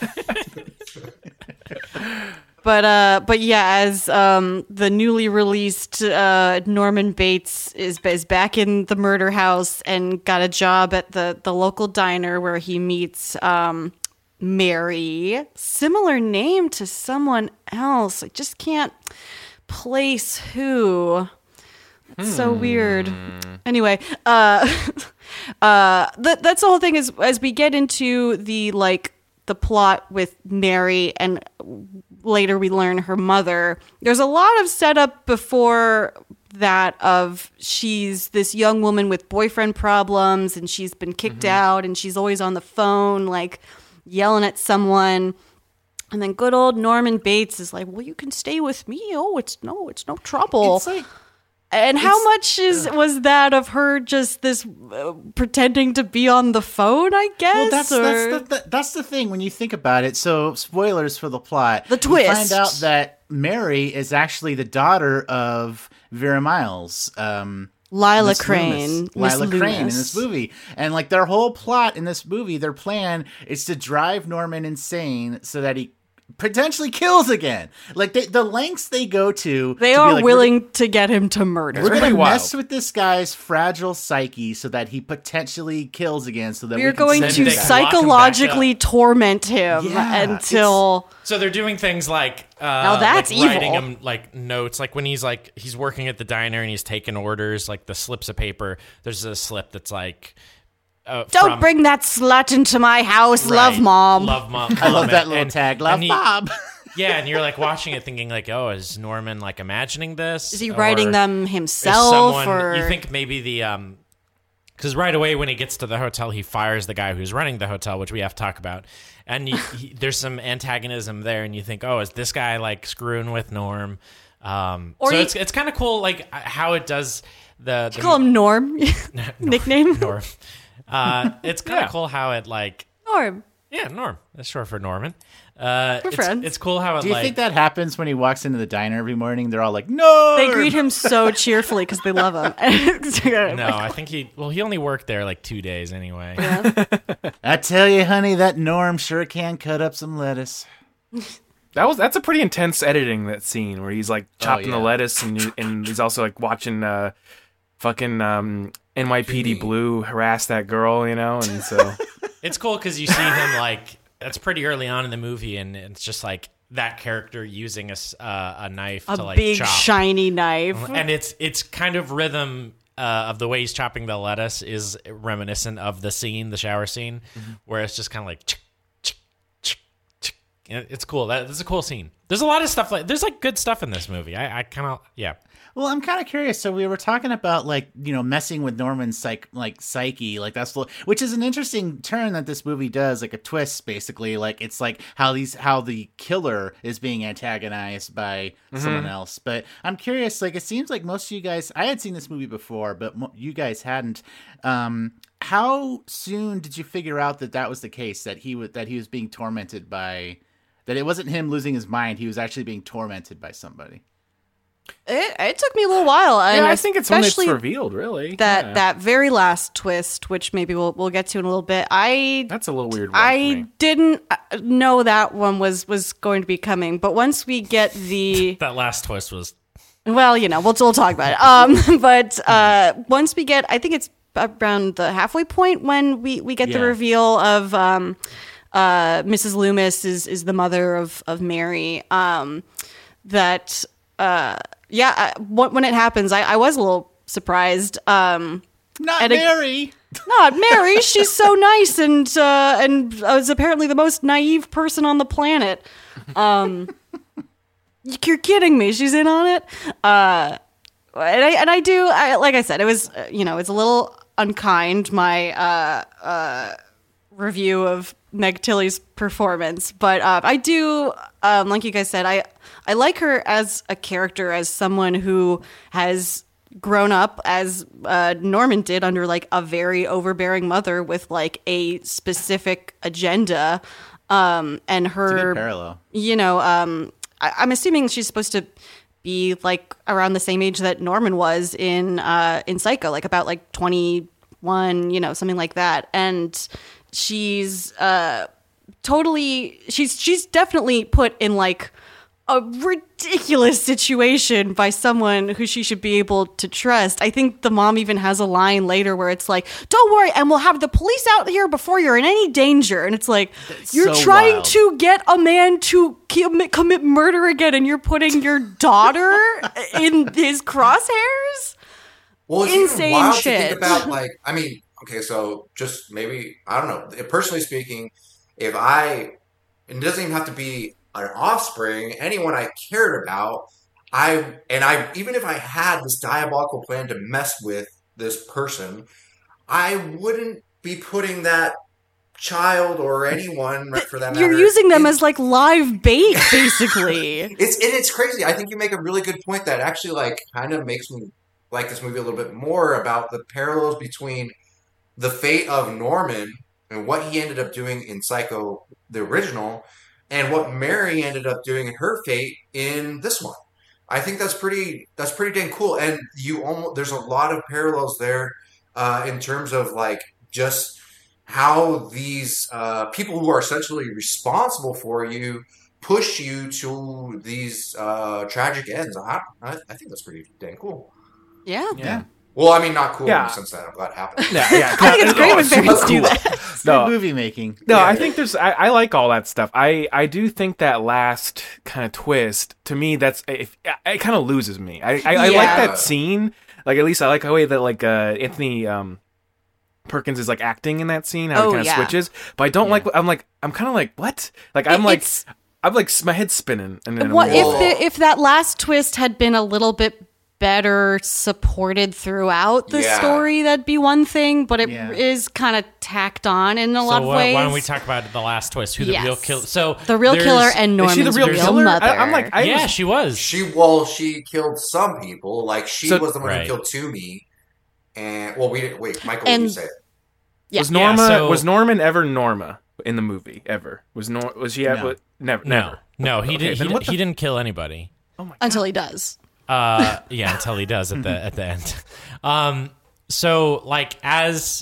But uh, but yeah, as um, the newly released uh, Norman Bates is is back in the murder house and got a job at the the local diner where he meets um, Mary, similar name to someone else. I just can't place who. It's so weird. Anyway, uh, uh, that that's the whole thing. Is as we get into the like the plot with Mary and later we learn her mother, there's a lot of setup before that of she's this young woman with boyfriend problems and she's been kicked out and she's always on the phone like yelling at someone. And then good old Norman Bates is like, well, you can stay with me. Oh, it's no, it's no trouble.
It's like,
and how much is was that of her just this uh, pretending to be on the phone, I guess?
Well, that's
or-
that's the, the that's the thing when you think about it. So, spoilers for the plot.
The
You
twist.
find out that Mary is actually the daughter of Vera Miles. Um,
Lila
Miss
Crane.
Loomis.
Miss
Lila Crane in
Loomis.
this movie. And like their whole plot in this movie, their plan is to drive Norman insane so that he potentially kills again. Like they, the lengths they go to.
They
to
are
be like,
willing to get him to murder.
We're, we're
pretty
gonna
wild.
mess with this guy's fragile psyche so that he potentially kills again. So that
We're
we can
going
send
to
him
they
back.
can lock him
psychologically
back
torment him
Yeah,
until
So they're doing things like uh,
Now that's
like writing
evil.
him like notes, like when he's like he's working at the diner and he's taking orders, like the slips of paper. There's a slip that's like, uh,
don't
from-
bring that slut into my house. Love,
Right.
mom.
Love mom.
I love that
and-
little tag. Love
and he-
Bob.
Yeah, and you're like watching it, thinking like, oh, is Norman like imagining this?
Is he
Or
writing them
is
himself,
someone-
or
you think maybe the um, because right away when he gets to the hotel, he fires the guy who's running the hotel, which we have to talk about, and you, he, there's some antagonism there, and you think, oh, is this guy like screwing with Norm? Um,
Or
so
you-
it's it's kind of cool, like how it does the.
You
the
call him Norm? Nickname?
Norm. Uh, it's kind of
Yeah.
cool how it like.
Norm.
Yeah, Norm. That's short for Norman. Uh,
We're
it's,
friends.
It's cool how it
Do you
like.
think that happens when he walks into the diner every morning? They're all like, "No!"
They greet him so cheerfully because they love him.
No, I think he. Well, he only worked there like two days anyway.
I tell you, honey, that Norm sure can cut up some lettuce.
That was that's a pretty intense editing, that scene where he's like chopping
yeah.
the lettuce and he- and he's also like watching uh fucking um N Y P D Blue harass that girl, you know, and so
It's cool because you see him like that's pretty early on in the movie, and it's just like that character using a s- uh, a knife
A
to like
big
chop.
shiny knife.
and it's it's kind of rhythm uh, of the way he's chopping the lettuce is reminiscent of the scene, the shower scene, where it's just kind of like. Chick, chick, chick, chick. And It's cool. That, that's a cool scene. There's a lot of stuff like there's like good stuff in this movie. I, I kind of yeah.
Well, I'm kind of curious. So we were talking about like you know messing with Norman's psych like psyche, like that's which is an interesting turn that this movie does, like a twist basically. Like it's like how these how the killer is being antagonized by
Mhm.
someone else. But I'm curious. Like it seems like most of you guys, I had seen this movie before, but mo- you guys hadn't. Um, how soon did you figure out that that was the case? That he was that he was being tormented by. That it wasn't him losing his mind; he was actually being tormented by somebody.
It, it took me a little while. And
yeah, I think it's when it's
especially
revealed, really.
That
Yeah.
that very last twist, which maybe we'll we'll get to in a little bit. I
that's a little weird. One
I didn't uh, know that one was was going to be coming, but once we get the
That last twist was
well, you know, we'll we'll talk about it. Um, but uh, once we get, I think it's around the halfway point when we we get the
Yeah.
reveal of um, uh, Missus Loomis is is the mother of of Mary. Um, that uh, yeah, I, when when it happens, I, I was a little surprised. Um,
Not
and it-
Mary.
Not Mary. She's so nice and uh, and is apparently the most naive person on the planet. Um, you're kidding me. She's in on it. Uh, and I and I do. I, like I said, it was uh, you know it's a little unkind my uh, uh, review of Meg Tilly's performance, but uh, I do um, like you guys said. I I like her as a character, as someone who has grown up as uh, Norman did under like a very overbearing mother with like a specific agenda. Um, and
It's a
her,
good parallel.
you know, um, I, I'm assuming she's supposed to be like around the same age that Norman was in uh, in Psycho, like about like twenty-one, you know, something like that. And she's uh, totally, she's she's definitely put in like a ridiculous situation by someone who she should be able to trust. I think the mom even has a line later where it's like, "Don't worry, and we'll have the police out here before you're in any danger." And it's like, you're
so
trying
wild.
to get a man to commit, commit murder again, and you're putting your daughter in his crosshairs?
Well, it's
Insane
even wild
shit.
to think about, like, I mean, okay, so just maybe, I don't know, personally speaking, if I, it doesn't even have to be an offspring, anyone I cared about, I, and I, even if I had this diabolical plan to mess with this person, I wouldn't be putting that child or anyone for that matter.
You're using them as like live bait, basically.
It's and it's crazy. I think you make a really good point that actually like kind of makes me like this movie a little bit more about the parallels between the fate of Norman and what he ended up doing in Psycho, the original, and what Mary ended up doing in her fate in this one. I think that's pretty that's pretty dang cool. And you almost there's a lot of parallels there uh, in terms of like just how these uh, people who are essentially responsible for you push you to these uh, tragic ends. I, I, I think that's pretty dang cool.
Yeah.
Yeah.
Well, I mean, not cool
Yeah.
in the sense that I'm glad it happened.
Yeah, yeah.
I think it's great when parents do that.
It's good movie making.
No,
Yeah.
I think there's. I, I like all that stuff. I, I do think that last kind of twist to me, that's it, it kind of loses me. I, I, I like
Yeah.
that scene. Like at least I like the way that like uh, Anthony um, Perkins is like acting in that scene. How
Oh,
he kind of
yeah.
switches. But I don't like. I'm like. I'm kind of like what? Like I'm
It-
like.
it's-
I'm like my head's spinning. And then
What
I'm
if
like,
the, if that last twist had been a little bit better supported throughout the
Yeah.
story, that'd be one thing, but it
Yeah.
is kind of tacked on in a
So
lot of
why,
ways.
why don't we talk about the last twist? Who the
Yes.
real killer? So
The real
there's-
killer and Norman's real mother.
I, I'm like, I
yeah,
was,
she was.
She well, she killed some people. Like she
So-
was the one
Right.
who killed Toomey, and well, we didn't. Wait, Michael,
And-
you say it.
Yeah.
Was Norma
Yeah, so-
was Norman ever Norma in the movie ever? Was Nor was she ever
No.
never
No,
never?
no, he
Okay,
did.
then
He,
what the
he didn't kill anybody.
Until he does.
Uh, yeah, until he does at the at the end. Um, so like as,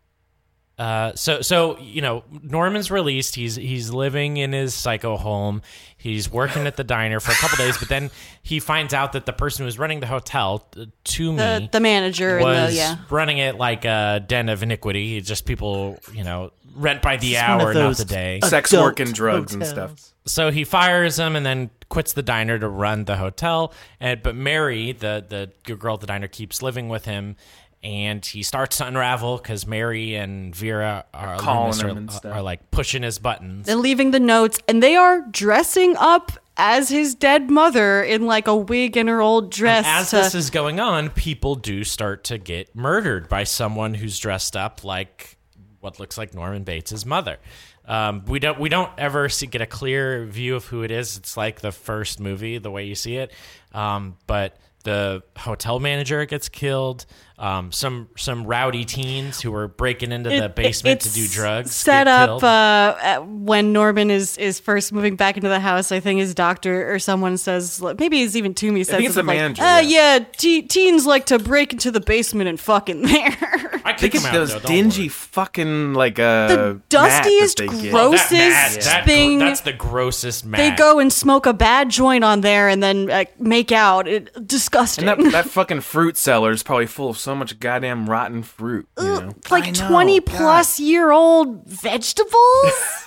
uh, so so you know, Norman's released. He's he's living in his psycho home. He's working at the diner for a couple days, but then he finds out that the person who's running the hotel, uh, Toomey,
The, the manager and
was
the, yeah.
running it like a den of iniquity. It's just people, you know, rent by the
It's one of
hour, not
those
the day.
sex
Adult
work and drugs and
hotels.
stuff.
So he fires him and then quits the diner to run the hotel. And but Mary, the the girl at the diner, keeps living with him, and he starts to unravel because Mary and Vera are,
Calling
Loomis
him
are,
and stuff.
are like pushing his buttons.
They're leaving the notes, and they are dressing up as his dead mother in like a wig and her old dress.
And as
to-
this is going on, people do start to get murdered by someone who's dressed up like what looks like Norman Bates' mother. Um, we don't we don't ever see, get a clear view of who it is. It's like the first movie, the way you see it. Um, but the hotel manager gets killed. Um, some some rowdy teens who were breaking into the
It-
basement to
it's
do drugs
set
get
up
killed.
uh, at- when Norman is is first moving back into the house. I think his doctor or someone says, maybe it's even Toomey says,
think it's the
something
manager,
like, uh,
yeah.
yeah, te- teens like to break into the basement and fuck in there.
I
They
kick
get
him out,
those
though, don't
dingy fucking like uh
The
mat that
dustiest,
they get.
grossest
Oh, that mat, that gr-
thing.
that's the grossest mat.
They go and smoke a bad joint on there and then uh, make out. It, disgusting.
And that, that fucking fruit cellar is probably full of so much goddamn rotten fruit. You know?
like
I know,
twenty
God.
plus year old vegetables.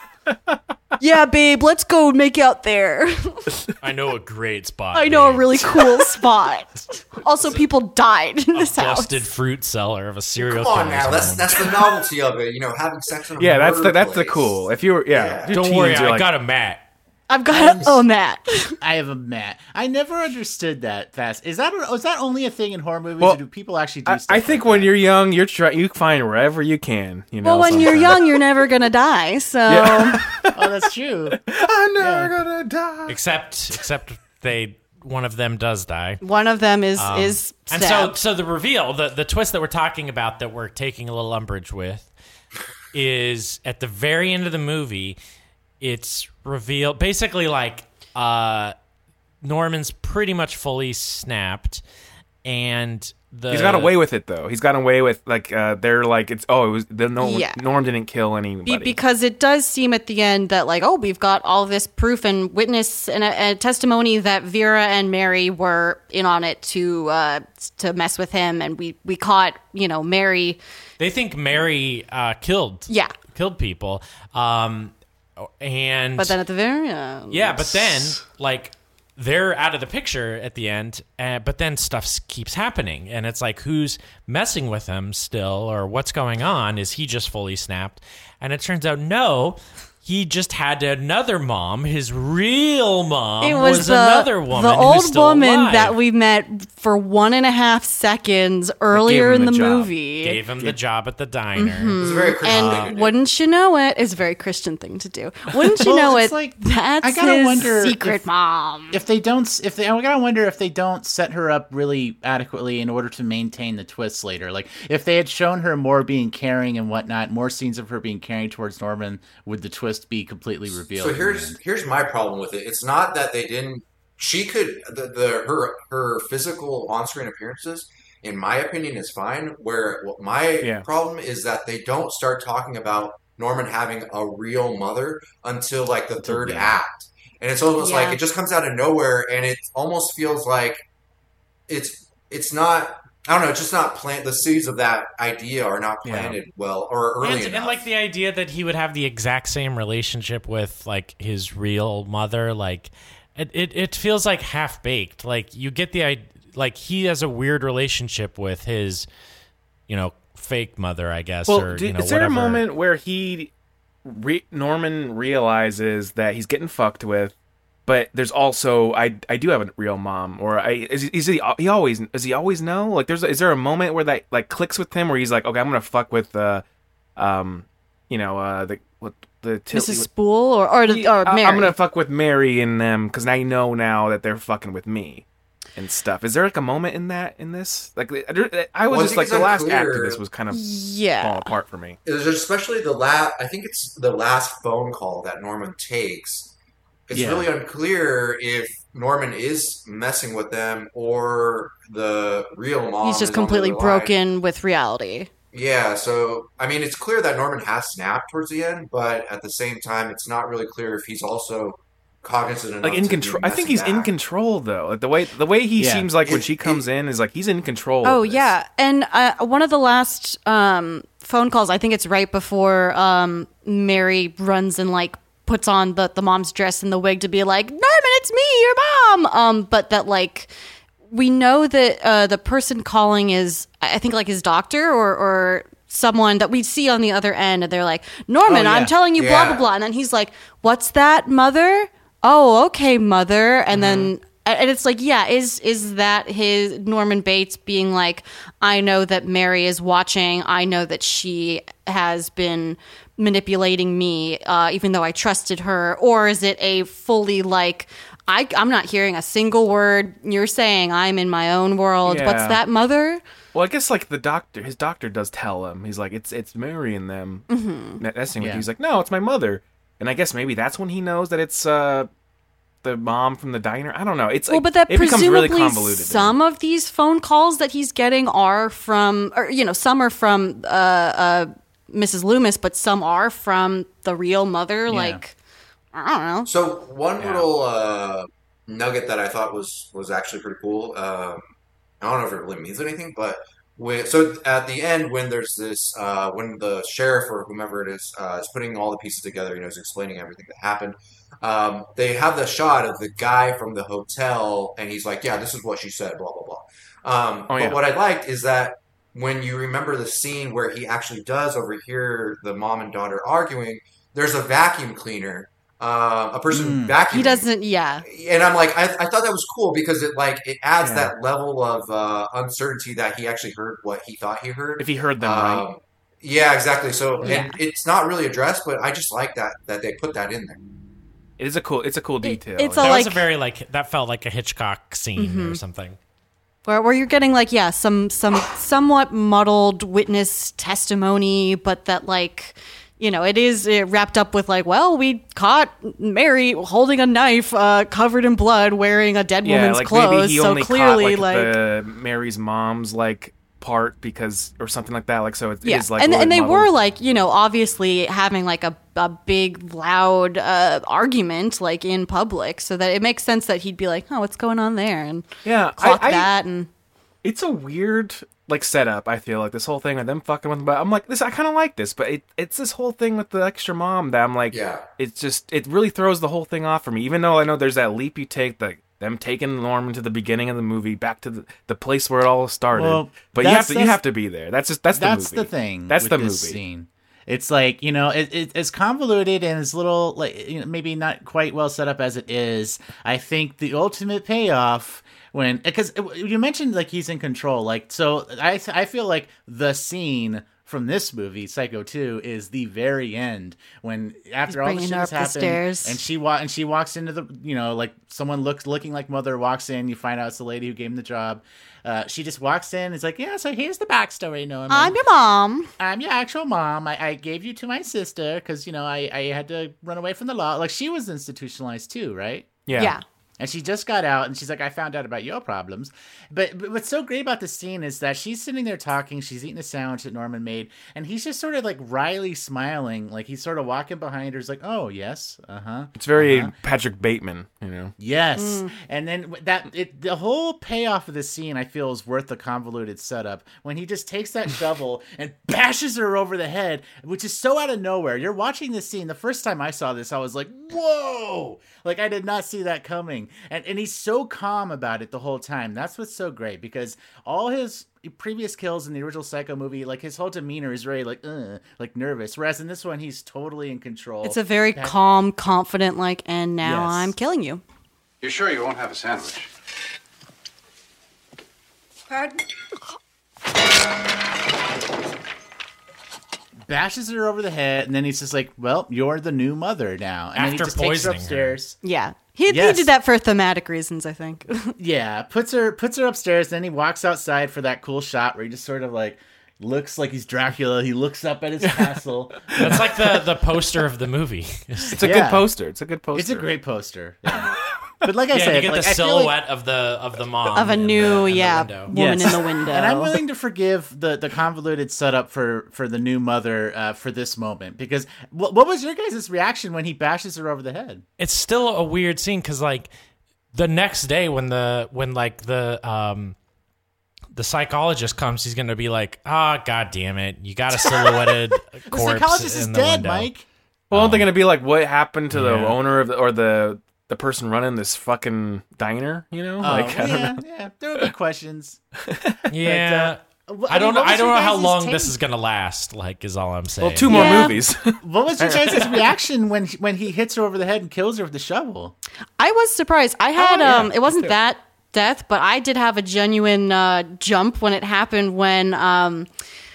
Yeah, babe, let's go make out there.
I know a great spot.
I know a
babe.
really cool spot. Also, people died in this house.
Busted fruit cellar of a serial
Come on
killer's
now, that's
home.
that's the novelty of it. You know, having sex in a
Yeah, that's the
murder
that's the
place.
cool. If you were yeah,
Yeah.
if you're
Don't
teens,
worry,
you're
I
like,
got a mat.
I've got a, oh, Matt.
I have a mat. I never understood that fast. Is that is that only a thing in horror movies,
Well,
or do people actually do
I,
stuff
I think
like
when
that?
you're young, you're try you find wherever you can. You know,
Well, when you're
sometimes.
young, you're never gonna die. So
Yeah.
Oh, that's true.
I'm never gonna die.
Except, except they one of them does die.
one of them is
Um,
is
and so,
stabbed.
so the reveal, the the twist that we're talking about, that we're taking a little umbrage with, is at the very end of the movie. It's revealed basically like uh, Norman's pretty much fully snapped, and the
He's got away with it though. He's got away with like uh, they're like it's oh it was the no
Yeah.
Norm didn't kill anybody.
Be- because it does seem at the end that like, oh, we've got all this proof and witness and a, a testimony that Vera and Mary were in on it to uh, to mess with him, and we we caught you know Mary.
They think Mary uh, killed
Yeah.
killed people, um, and
But then at the very end,
yeah, but then like they're out of the picture at the end, uh, but then stuff s- keeps happening, and it's like who's messing with him still, or what's going on? Is he just fully snapped? And it turns out no. He just had another mom. His real mom
it was,
was,
the,
another woman.
the
who's
old
still
woman
alive.
that we met for one and a half seconds earlier
him
in the,
the job.
movie.
gave him the job at the diner.
Mhm.
It's a very Christian thing to
And
do.
wouldn't you know it? It's a very Christian thing to do. Wouldn't you
Well,
know
it's
it?
like-
that's
I gotta
his
wonder
secret
if-
mom.
If they don't, if they, I gotta wonder if they don't set her up really adequately in order to maintain the twists later. Like if they had shown her more being caring and whatnot, more scenes of her being caring towards Norman, would the twist be completely revealed?
So
in the
here's
end?
here's my problem with it. It's not that they didn't. She could the, the her her physical on screen appearances, in my opinion, is fine. Where what my
Yeah.
problem is that they don't start talking about Norman having a real mother until like the third
Yeah.
act, and it's almost
Yeah.
like it just comes out of nowhere, and it almost feels like it's it's not. I don't know. It's just not plant. The seeds of that idea are not
Yeah.
planted well or early
And,
enough.
and like the idea that he would have the exact same relationship with like his real mother, like it, it, it feels like half baked. Like you get the idea, like he has a weird relationship with his, you know, fake mother, I guess.
well,
or
do-
you know,
is there
whatever.
a moment where he re- Norman realizes that he's getting fucked with, but there's also I I do have a real mom, or I is, is he he always does he always know? Like, there's is there a moment where that like clicks with him where he's like, okay, I'm gonna fuck with uh um you know uh the what the
Missus Spool or or, the, or Mary.
I'm gonna fuck with Mary and them because I know now that they're fucking with me and stuff. Is there like a moment in that in this? Like I was
Well, I
just
think
like
it's
the last
unclear.
act of this was kind of
Yeah.
falling apart for me.
There's especially the last. I think it's the last phone call that Norman takes. It's
Yeah.
really unclear if Norman is messing with them or the real mom.
He's
is
just
on the
completely
other line.
broken with reality.
Yeah, so I mean, it's clear that Norman has snapped towards the end, but at the same time, it's not really clear if he's also cognizant enough
Like in
to be
control. I think
messing
he's in
back.
control though. Like the way the way he
Yeah.
seems like when
It-
she comes in is like he's in control.
Oh
of this.
yeah, and uh, one of the last um, phone calls, I think it's right before um, Mary runs and like puts on the the mom's dress and the wig to be like, Norman, it's me, your mom. Um, but that like we know that uh, the person calling is, I think, like his doctor or or someone that we see on the other end, and they're like, Norman,
Oh, yeah.
I'm telling you, blah
Yeah.
blah blah, and then he's like, what's that, mother? Oh, okay, mother, and then. And it's like, yeah, is is that his Norman Bates being like, I know that Mary is watching. I know that she has been manipulating me, uh, even though I trusted her. Or is it a fully like, I, I'm not hearing a single word you're saying. I'm in my own world.
Yeah.
What's that, mother?
Well, I guess like the doctor, his doctor does tell him. He's like, it's it's Mary and them
Mhm.
messing with
Yeah.
you. He's like, no, it's my mother. And I guess maybe that's when he knows that it's uh, the mom from the diner. I don't know. It's
Well,
like,
but that
it becomes
presumably
really convoluted.
some of these phone calls that he's getting are from, or you know, some are from uh, uh, Missus Loomis, but some are from the real mother. Like, I don't know.
So one little uh, nugget that I thought was was actually pretty cool. Um, I don't know if it really means anything, but when, so at the end when there's this uh, when the sheriff or whomever it is uh, is putting all the pieces together, you know, is explaining everything that happened. Um, they have the shot of the guy from the hotel, and he's like, "Yeah, this is what she said." Blah blah blah. Um,
Oh,
but
yeah.
what I liked is that when you remember the scene where he actually does overhear the mom and daughter arguing, there's a vacuum cleaner, uh, a person vacuuming.
He doesn't, yeah.
And I'm like, I, I thought that was cool because it like it adds
Yeah.
that level of uh, uncertainty that he actually heard what he thought he heard.
If he heard them
Um,
right.
Yeah, exactly. So
Yeah.
and it's not really addressed, but I just like that that they put that in there.
It is a cool. It's a cool detail.
it's
that
a,
was a
like-
very like that felt like a Hitchcock scene or
Mhm.
something.
Where, where you're getting like, yeah, some some somewhat muddled witness testimony, but that like, you know, it is uh, wrapped up with like, well, we caught Mary holding a knife uh, covered in blood, wearing a dead
yeah,
woman's
like
clothes.
maybe he
so
only
clearly,
caught like, the Mary's mom's like part because or something like that. Like so, it
yeah,
is like
and
really
and they
muddled.
were like, you know, obviously having like a a big loud uh, argument like in public, so that it makes sense that he'd be like, oh, what's going on there, and
Yeah,
clock
I- I-
that, and
It's a weird like setup. I feel like this whole thing with them fucking with. But I'm like this. I kind of like this, but it, it's this whole thing with the extra mom that I'm like.
Yeah.
It's just it really throws the whole thing off for me. Even though I know there's that leap you take, like them taking Norman to the beginning of the movie, back to the, the place where it all started.
Well,
but you have
that's-
to you
that's-
have to be there. That's just that's the
that's
movie.
the thing.
That's
with
the movie.
this scene. It's like, you know, it, it, it's convoluted and it's little, like, you know, maybe not quite well set up as it is. I think the ultimate payoff when, because you mentioned like he's in control, like, so I I feel like the scene from this movie, Psycho two, is the very end when after all the
bringing
shit
her
has
up the
happened,
stairs.
and she wa- and she walks into the, you know, like someone looks looking like mother walks in, you find out it's the lady who gave him the job. Uh, she just walks in. It's like, yeah, so here's the backstory, Norman.
I'm your mom.
I'm your actual mom. I, I gave you to my sister because, you know, I, I had to run away from the law. Like, she was institutionalized too, right?
Yeah.
Yeah.
And she just got out, and she's like, I found out about your problems. But, but what's so great about this scene is that she's sitting there talking, she's eating a sandwich that Norman made, and he's just sort of like wryly smiling, like he's sort of walking behind her. He's like, oh, yes, uh-huh.
It's very
uh-huh.
Patrick Bateman, you know.
Yes,
Mm.
and then that it, the whole payoff of this scene, I feel, is worth the convoluted setup when he just takes that shovel and bashes her over the head, which is so out of nowhere. You're watching this scene. The first time I saw this, I was like, "Whoa!" Like I did not see that coming, and and he's so calm about it the whole time. That's what's so great because all his previous kills in the original Psycho movie, like his whole demeanor is very like, uh, like nervous, whereas in this one, he's totally in control.
It's a very
That-
calm, confident, like, and now
Yes.
I'm killing you.
You sure you won't have a sandwich?
Pardon?
Bashes her over the head, and then he's just like, well, you're the new mother now. And then he
After
just takes her
poisoning her.
upstairs.
Yeah. He,
Yes.
he did that for thematic reasons, I think.
Yeah, puts her puts her upstairs, then he walks outside for that cool shot where he just sort of like looks like he's Dracula. He looks up at his castle.
That's like the, the poster of the movie.
It's a
Yeah.
good poster. It's a good poster.
It's a great poster. Yeah. But like I
yeah,
said,
you get
like,
the
I feel like-
silhouette of the of the mom
Of a
in
new,
the, in the
yeah,
window.
woman
Yes.
in the window.
And I'm willing to forgive the, the convoluted setup for, for the new mother uh, for this moment. Because what, what was your guys' reaction when he bashes her over the head?
It's still a weird scene because like the next day when the when like the um the psychologist comes, he's gonna be like, ah, oh, god damn it, you got a silhouetted
The
corpse
psychologist is
in the
dead,
window.
Mike.
Well, aren't they going to be like, what happened to the
Yeah.
owner of the, or the the person running this fucking diner? You know,
Oh,
like I don't
yeah,
know.
yeah, there would be questions.
Yeah.
But, uh, wh-
I don't know.
what was
I don't
your
know how
guys'
long
take?
this is gonna last. Like, is all I'm saying.
Well, two more
Yeah.
movies.
What was your guys' reaction when when he hits her over the head and kills her with the shovel?
I was surprised. I had
Oh, yeah,
um it wasn't
me too.
that death, but I did have a genuine uh jump when it happened when um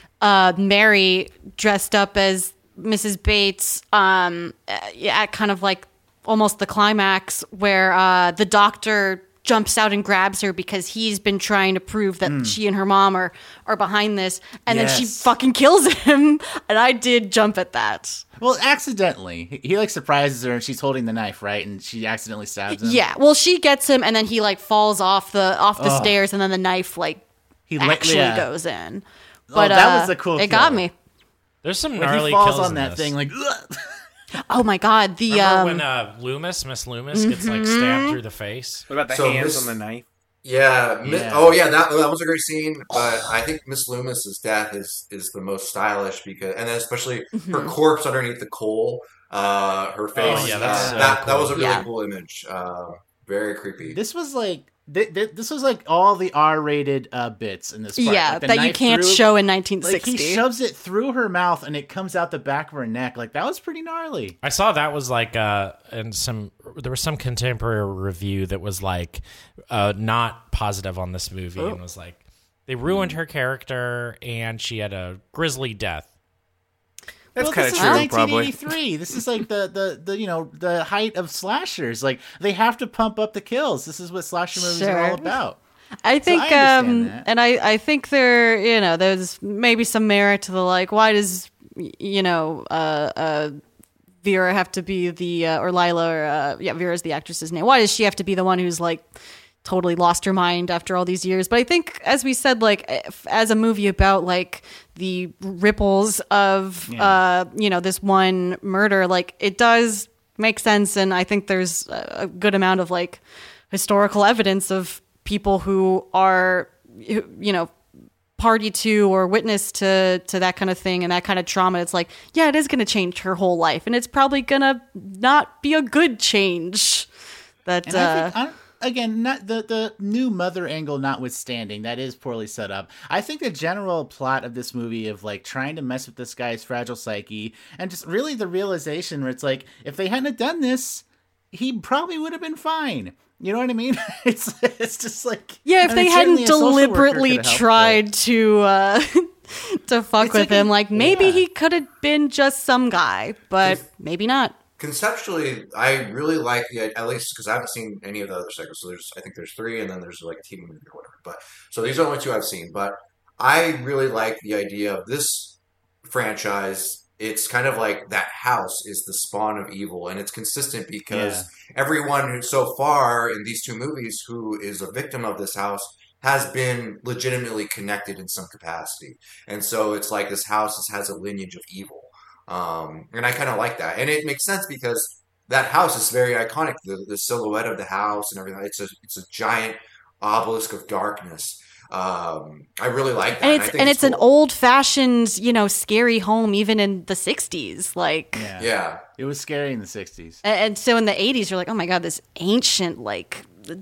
uh Mary dressed up as Missus Bates um at kind of like almost the climax where uh the doctor jumps out and grabs her because he's been trying to prove that she and her mom are are behind this, and then she
Yes.
fucking kills him, and I did jump at that.
Well, accidentally. He, he like surprises her and she's holding the knife, right? And she accidentally stabs him.
Yeah, well, she gets him, and then he like falls off the off the
Ugh.
stairs, and then the knife like
He li-
actually
yeah.
goes in.
Oh,
But
that
uh,
was the cool
It got
kill.
me.
There's some
When
gnarly
he falls
kills
on
in
that
this.
thing, like, ugh.
Oh my god, the
Remember
um,
when uh, Loomis, Miss Loomis, gets like stabbed through the face?
What about the
So
hands
Miss-
on the knife?
Yeah, Mi-
Yeah.
oh yeah, that that was a great scene. But I think Miss Loomis's death is is the most stylish because, and then especially her corpse underneath the coal, uh, her face.
Oh, yeah, that's
uh,
so
that that
cool.
was a really
Yeah.
cool image. Uh, very creepy.
This was like th- th- this was like all the R-rated uh, bits in this part.
yeah,
Like, the
that you
knife
can't
through-
show in nineteen
Like
sixty.
he shoves it through her mouth and it comes out the back of her neck. Like that was pretty gnarly.
I saw that was like uh and some there was some contemporary review that was like uh not positive on this movie and was like they ruined her character and she had a grisly death.
That's
Well,
kind
this
of
is
true, probably.
nineteen eighty-three. This is like the, the, the you know the height of slashers. Like they have to pump up the kills. This is what slasher movies are all
Sure.
about.
I think,
I understand
um,
that.
and I, I think there, you know, there's maybe some merit to the like, why does, y- you know, uh, uh, Vera have to be the, uh, or Lila, or, uh, yeah, Vera's the actress's name. Why does she have to be the one who's like totally lost her mind after all these years? But I think, as we said, like, if, as a movie about like the ripples of,
Yeah.
uh, you know, this one murder, like, it does make sense. And I think there's a a good amount of like historical evidence of people who are, you know, party to or witness to to that kind of thing and that kind of trauma. It's like, yeah, it is going to change her whole life, and it's probably going to not be a good change. That
And
uh,
I think, I, again, not the the new mother angle notwithstanding, that is poorly set up. I think the general plot of this movie of like trying to mess with this guy's fragile psyche and just really the realization where it's like, if they hadn't done this, he probably would have been fine. You know what I mean? It's it's just like
yeah, if
I
they
mean,
hadn't
certainly a social worker
deliberately
could have helped,
tried to uh, to fuck
It's
with
like a-
him, like maybe
yeah.
he could have been just some guy, but maybe not.
Conceptually, I really like the at least because I haven't seen any of the other segments. So there's I think there's three, and then there's like a T V movie or whatever. But so these are the only two I've seen. But I really like the idea of this franchise. It's kind of like that house is the spawn of evil, and it's consistent because everyone who so far in these two movies who is a victim of this house has been legitimately connected in some capacity, and so it's like this house has a lineage of evil. Um, and I kind of like that. And it makes sense because that house is very iconic. The, the silhouette of the house and everything. It's a, it's a giant obelisk of darkness. Um, I really like that.
And
I
it's
think
and it's an
cool.
old fashioned, you know, scary home even in the sixties. Like
Yeah.
Yeah.
It was scary in the sixties.
And, and so in the eighties, you're like, oh my God, this ancient, like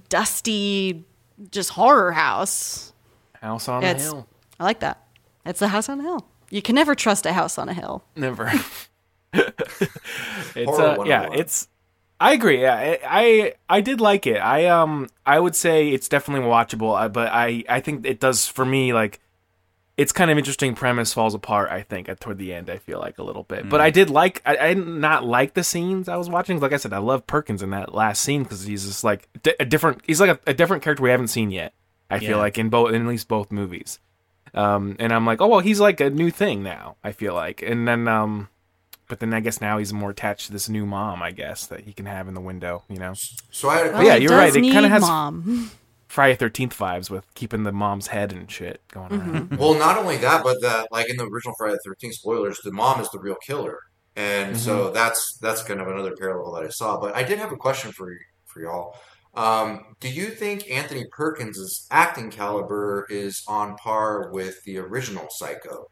dusty, just horror house.
House on
It's-
a hill.
I like that. It's a house on a hill. You can never trust a house on a hill.
Never. It's
Horror
uh, yeah,
one oh one.
it's I agree. Yeah, I, I I did like it. I um I would say it's definitely watchable. uh, But I I think it does for me like it's kind of interesting. Premise falls apart. I think at toward the end. I feel like a little bit.
Mm.
But I did like. I, I did not like the scenes I was watching. Like I said, I love Perkins in that last scene because he's just like di- a different. He's like a, a different character we haven't seen yet. I feel
Yeah.
like in both in at least both movies. Um, and I'm like, oh well, he's like a new thing now. I feel like, and then um. But then I guess now he's more attached to this new mom, I guess, that he can have in the window, you know?
So I had a
But yeah,
he
you're
does
right. It kind
need
of has
mom.
Friday thirteenth vibes with keeping the mom's head and shit going on.
Well, not only that, but that like in the original Friday the thirteenth spoilers, the mom is the real killer, and so that's that's kind of another parallel that I saw. But I did have a question for y- for y'all. Um, do you think Anthony Perkins' acting caliber is on par with the original Psycho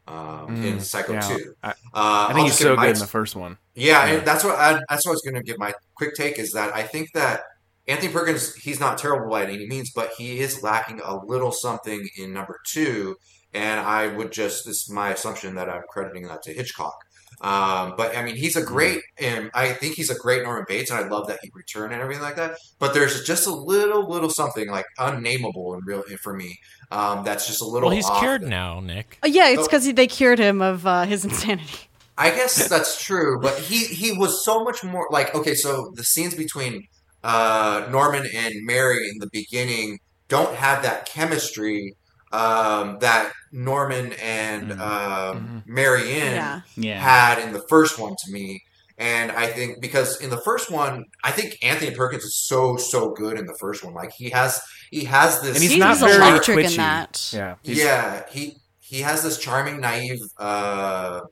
um, in
Mm,
Psycho
yeah.
two?
I,
Uh,
I think
I'll
he's
just give
so
my-
good in the first one.
Yeah,
Yeah.
and that's what I, that's what I was going to give my quick take is that I think that Anthony Perkins, he's not terrible by any means, but he is lacking a little something in number two, and I would just this is my assumption that I'm crediting that to Hitchcock. Um, but I mean, he's a great, and I think he's a great Norman Bates, and I love that he returned and everything like that. But there's just a little, little something like unnameable and real for me. Um, that's just a little.
Well, he's
off.
cured now, Nick.
Uh, yeah, it's
Oh.
because they cured him of uh, his insanity.
I guess that's true, but he he was so much more like okay. So the scenes between uh, Norman and Mary in the beginning don't have that chemistry um, that Norman and um, Mary Ann
Yeah.
Yeah.
had in the first one to me. And I think because in the first one, I think Anthony Perkins is so so good in the first one. Like he has he has this
And he's
He
not
was
very
electric in
twitchy.
that.
Yeah. he's-
yeah, he he has this charming, naive, uh,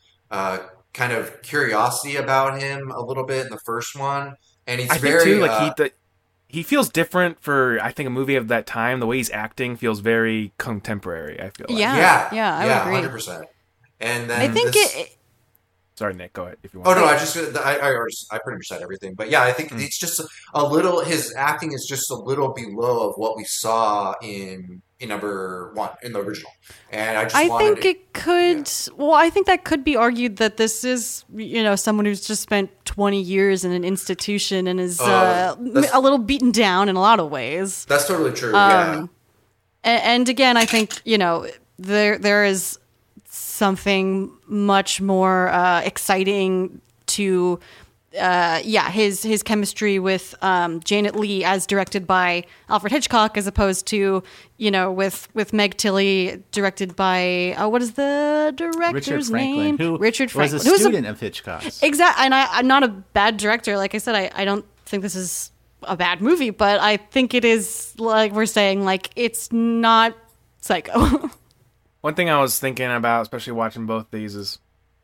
uh, kind of curiosity about him a little bit in the first one, and he's
I
very
think too, like
uh,
he the, he feels different for I think a movie of that time. The way he's acting feels very contemporary. I feel like.
Yeah,
yeah,
yeah, I would
yeah,
agree.
hundred percent. And then
I think
this-
it.
Sorry, Nick. Go ahead if you want.
Oh no, I just I I, already- I pretty much said everything, but yeah, I think
Mm.
it's just a, a little. His acting is just a little below of what we saw in in number one in the original, and I just
I
wanted
think it could. Well, I think that could be argued that this is, you know, someone who's just spent twenty years in an institution and is
Uh,
uh,
that's-
a little beaten down in a lot of ways.
that's totally true. yeah.
Um, a- and again, I think you know there there is something much more uh, exciting to, uh, yeah, his his chemistry with um, Janet Leigh as directed by Alfred Hitchcock, as opposed to you know with with Meg Tilly directed by uh, what is the director's
Richard Franklin,
name?
who
Richard Franklin,
was a
who's
student of Hitchcock's.
Exactly, and I, I'm not a bad director. Like I said, I, I don't think this is a bad movie, but I think it is, like we're saying, like it's not Psycho.
One thing I was thinking about, especially watching both these, is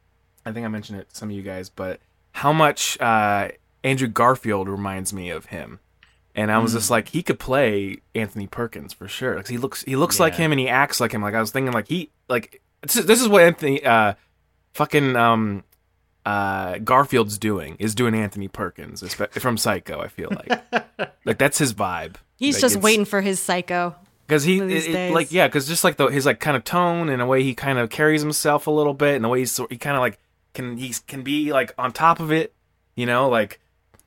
I think I mentioned it to some of you guys, but how much uh, Andrew Garfield reminds me of him. And I was
Mm.
just like, he could play Anthony Perkins for sure. Like he looks, he looks like
Yeah.
him, and he acts like him. Like I was thinking, like he, like this is, this is what Anthony, uh, fucking um, uh, Garfield's doing is doing Anthony Perkins espe- from Psycho. I feel like, like that's his vibe.
He's
Like,
just
it's-
waiting for his Psycho.
Because he,
these
it- it-
days.
like, yeah, because just like the his like kind of tone and the way he kind of carries himself a little bit, and the way he's so- he kind of like can he can be like on top of it, you know, like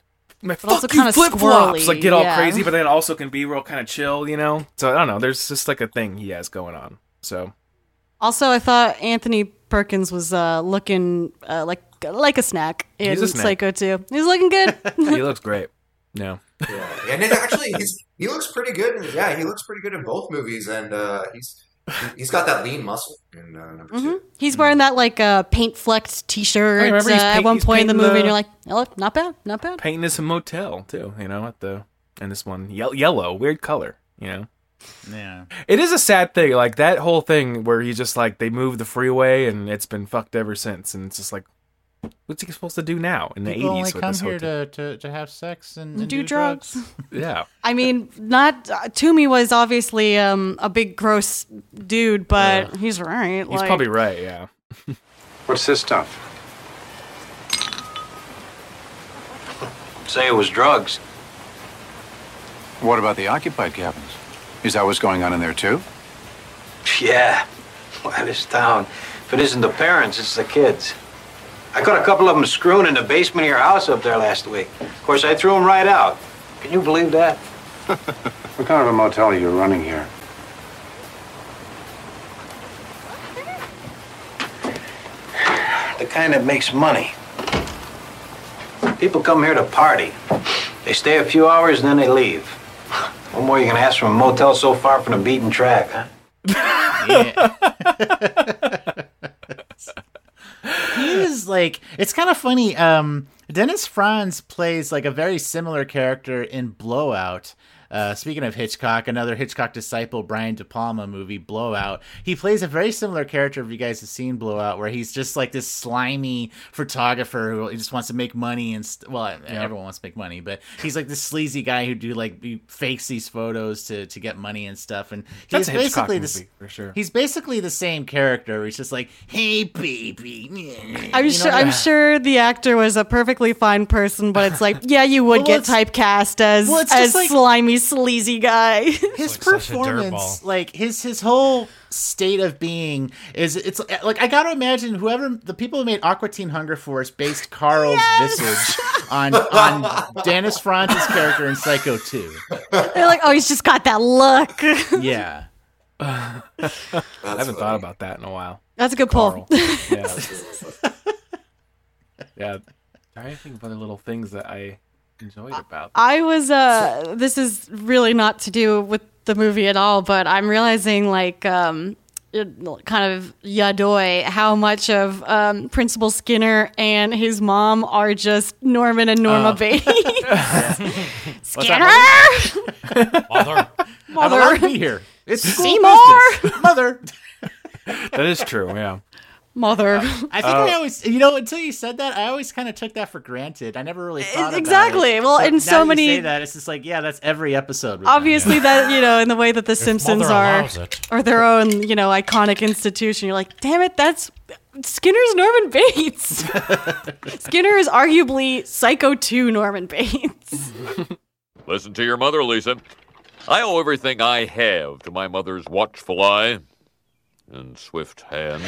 But
fuck
also
you,
kinda
flip flops,
squirrely,
like get all
yeah.
crazy, but then also can be real kind of chill, you know. So I don't know. There's just like a thing he has going on. So
Also, I thought Anthony Perkins was uh, looking uh, like like a snack in
He's a snack.
Psycho two. He's looking good.
he looks great. Yeah.
Yeah, and it actually he's he looks pretty good. In, yeah, he looks pretty good in both movies, and uh, he's he's got that lean muscle in uh, number two.
Mhm. He's wearing that like uh, paint flecked T-shirt
I remember
uh,
he's
at
paint-
one
he's
point in the
painting
movie, and
the-
you're like, oh, not bad, not bad.
Painting this motel too, you know, at the and this one ye- yellow, weird color, you know.
Yeah.
It is a sad thing, like that whole thing where he's just like they moved the freeway and it's been fucked ever since, and it's just like, what's he supposed to do now in the
People only
eighties with
come
this
here
hotel?
to, to, to have sex and, and
Do
do,
drugs.
Yeah,
I mean, not uh, Toomey was obviously um, a big gross dude, but he's right.
he's
like,
probably right. Yeah.
What's this stuff?
Say it was drugs.
What about the occupied cabins? Is that what's going on in there too?
Yeah. Why, this town, if it isn't the parents, it's the kids.
I caught a couple of them screwing in the basement of your house up there last week. Of course, I threw them right out. Can you believe that?
What kind of a motel are you running here?
The kind that makes money. People come here to party. They stay a few hours and then they leave. What more you can ask from a motel so far from the beaten track, huh?
He is like, it's kind of funny. Um, Dennis Franz plays like a very similar character in Blowout. Uh, speaking of Hitchcock, another Hitchcock disciple, Brian De Palma movie, Blowout. He plays a very similar character, if you guys have seen Blowout, where he's just like this slimy photographer who just wants to make money and, st- well, yeah. everyone wants to make money, but he's like this sleazy guy who do like, he fakes these photos to, to get money and stuff. And he's
That's a Hitchcock
basically
movie,
this,
for sure.
He's basically the same character. Where he's just like, hey, baby.
I'm
You
sure.
know?
I'm sure the actor was a perfectly fine person, but it's like, yeah, you would
Well,
get
it's-
typecast as
well, it's
as
just like-
slimy, sleazy guy.
His performance, like his his whole state of being is it's like I gotta imagine whoever the people who made Aqua Teen Hunger Force based Carl's visage on on Dennis Franz's character in Psycho two.
They're like, oh, he's just got that look.
Yeah.
I haven't thought about that in a while.
That's a good pull.
Carl. Yeah. Yeah. Trying to think of other little things that I enjoyed about.
I was uh this is really not to do with the movie at all, but I'm realizing like um it, kind of yadoy how much of um Principal Skinner and his mom are just Norman and Norma
Oh.
Bates. Skinner,
Mother.
I'm allowed to be here. It's school
Seymour,
business. Mother.
That is true, yeah.
Mother.
I think I always, you know, until you said that, I always kind of took that for granted. I never really thought about
Exactly.
it.
Well,
So
in
now
so
that you
many-
say that, it's just like, yeah, that's every episode. with
Obviously, that you know, in the way that the Simpsons
Mother
are,
allows it.
are their own, you know, iconic institution. You're like, damn it, that's Skinner's Norman Bates. Skinner is arguably Psycho two Norman Bates.
Listen to your mother, Lisa. I owe everything I have to my mother's watchful eye and swift hand.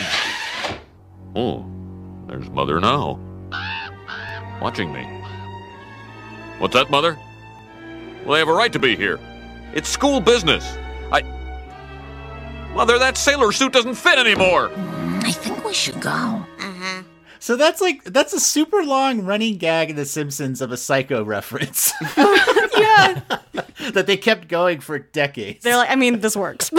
Oh, there's Mother now. Watching me. What's that, Mother? Well, they have a right to be here. It's school business. I... Mother, that sailor suit doesn't fit anymore.
I think we should go. Uh-huh.
So that's like that's a super long running gag in The Simpsons of a Psycho reference.
Yeah.
That they kept going for decades.
They're like, I mean, this works.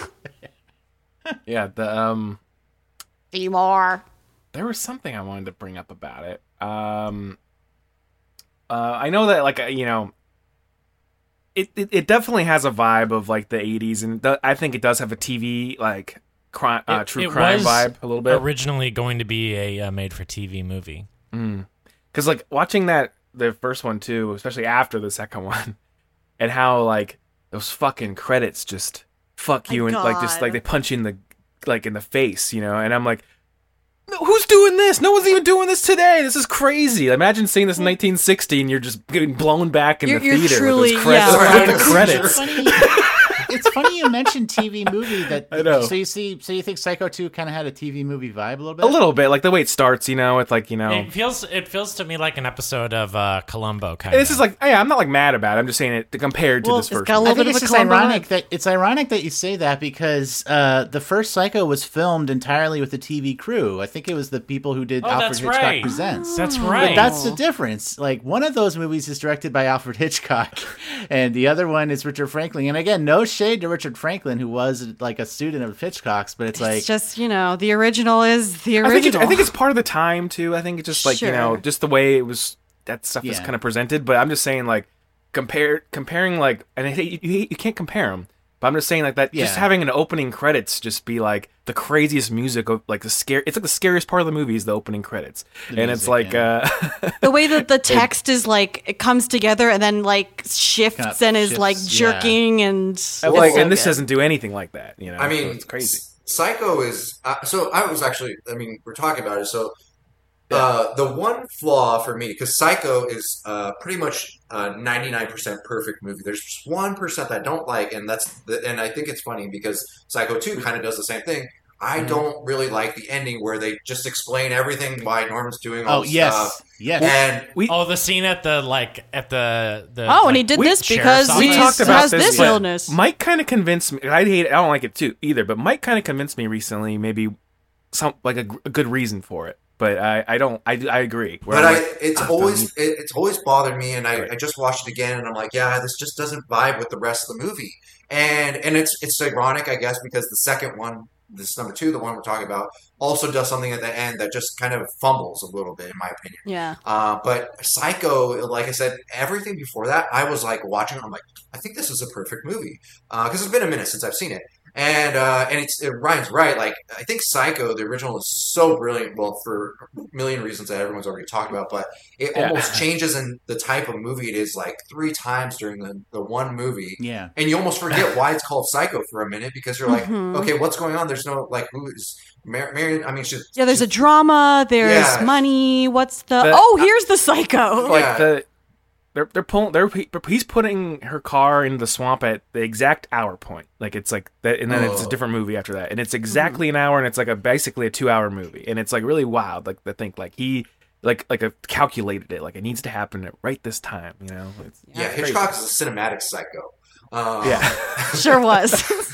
Yeah, the um
Seymour.
there was something I wanted to bring up about it. Um uh I know that like uh, you know it, it it definitely has a vibe of like the eighties, and th- I think it does have a T V like crime uh,
It-
true
it
crime
was
vibe a little bit.
Originally going to be a uh, made-for-T V movie.
Mm. Cuz like watching that the first one too, especially after the second one, and how like those fucking credits just fuck you
My
and like just
God.
like they punch you in the like in the face, you know, and I'm like, no, who's doing this? No one's even doing this today. This is crazy. Imagine seeing this in nineteen sixty and you're just getting blown back in
You're-
the
you're
theater
truly-
with those credits.
yeah,
with
right.
the credits.
It's funny, it's funny you mentioned T V movie. That
I know.
So you see, so you think Psycho two kind of had a T V movie vibe a little bit?
A little bit, like the way it starts, you know, it's like, you know,
It feels it feels to me like an episode of uh, Columbo, kind
and
of.
this is like, yeah, I'm not like mad about it. I'm just saying it compared to
Well,
this
it's
first
got a
one.
I
little
think
bit
it's
of a
just
Columbo
ironic
vibe.
that it's ironic that you say that because uh, the first Psycho was filmed entirely with the T V crew. I think it was the people who did
Oh,
Alfred
that's
Hitchcock
right.
Presents.
That's
But
right.
that's the difference. Like one of those movies is directed by Alfred Hitchcock, and the other one is Richard Franklin. And again, no shade to Richard Franklin, who was like a student of Hitchcock's, but it's like
It's just, you know, the original is the
I think, it,
original.
I think it's part of the time too. I think it's just like you know,
Sure.
just the way it was that stuff is
Yeah.
kind of presented. But I'm just saying like compare comparing like, and I hate, you, you can't compare them. But I'm just saying like that. Just
Yeah.
having an opening credits just be like the craziest music of like the scare. It's like the scariest part of the movie is the opening credits,
The
and it's
music,
like uh,
the way that the text is like it comes together and then like shifts
Kinda
and is
shifts,
like
yeah.
jerking and
like,
it's so
and this
good.
doesn't do anything like that. You know,
I
So
mean,
it's crazy.
Psycho is uh, so. I was actually. I mean, we're talking about it. So, uh, the one flaw for me, because Psycho is uh, pretty much a ninety-nine percent perfect movie. There's just one percent I don't like, and that's the, and I think it's funny because Psycho two kind of does the same thing. I
Mm-hmm.
don't really like the ending where they just explain everything why Norman's doing all
Oh,
this
yes.
stuff.
Yes.
And
we,
oh, the scene at the like at the the.
Oh, and
like,
he did
we-
this
sheriff's
because
we
he
office.
talked about
has
this,
this
but
illness.
Mike kind of convinced me. I hate it. I don't like it too either. But Mike kind of convinced me recently. Maybe some like a, a good reason for it. But I, I don't. I, I agree. Where
But
I'm
I,
like,
it's
"Ah,
always
don't
it, it's always bothered me, and I, I just watched it again, and I'm like, yeah, this just doesn't vibe with the rest of the movie, and and it's it's ironic, I guess, because the second one, this number two, the one we're talking about, also does something at the end that just kind of fumbles a little bit, in my opinion.
Yeah.
Uh, but Psycho, like I said, everything before that, I was like watching. I'm like, I think this is a perfect movie because it's been a minute since I've seen it. And uh, and it's it, Ryan's right. Like I think Psycho, the original, is so brilliant. Well, for a million reasons that everyone's already talked about, but it
Yeah.
almost changes in the type of movie it is. Like three times during the, the one movie,
Yeah.
and you almost forget why it's called Psycho for a minute because you're like,
Mhm.
okay, what's going on? There's no like who is Mar- Marion? I mean, she's
Yeah, there's a drama. There's
Yeah.
money. What's the?
The-
oh, here's the psycho.
like
Yeah.
the they're they're pulling they're he's putting her car into the swamp at the exact hour point. Like it's like that, and then it's a
Oh.
different movie after that, and it's exactly an hour, and it's like a basically a two hour movie, and it's like really wild. Like to think like he like like a calculated it, like it needs to happen at right this time. You know? It's,
yeah.
it's crazy.
Hitchcock is a cinematic psycho. Um,
Yeah.
Sure was.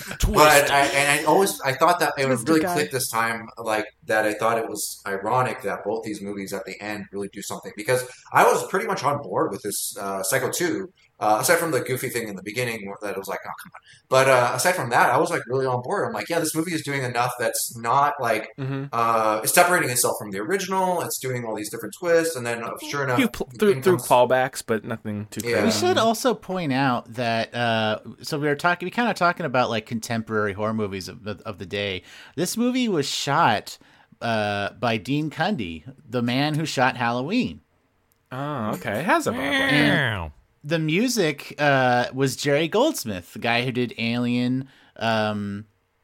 But I, and I always I thought that it would
Twisted
really
guy.
click this time, like that. I thought it was ironic that both these movies at the end really do something because I was pretty much on board with this uh, Psycho two. Uh, aside from the goofy thing in the beginning, where that it was like, oh come on. But uh, aside from that, I was like really on board. I'm like, yeah, this movie is doing enough that's not like
Mhm.
uh, it's separating itself from the original. It's doing all these different twists, and then uh, sure enough,
Few pl- through
in
through
comes-
callbacks, but nothing too
Yeah.
crazy.
We should also point out that uh, so we were talking, we kind of talking about like contemporary horror movies of, of, of the day. This movie was shot uh, by Dean Cundy, the man who shot Halloween.
Oh, okay. It has a vibe.
And the music uh, was Jerry Goldsmith, the guy who did Alien. Um,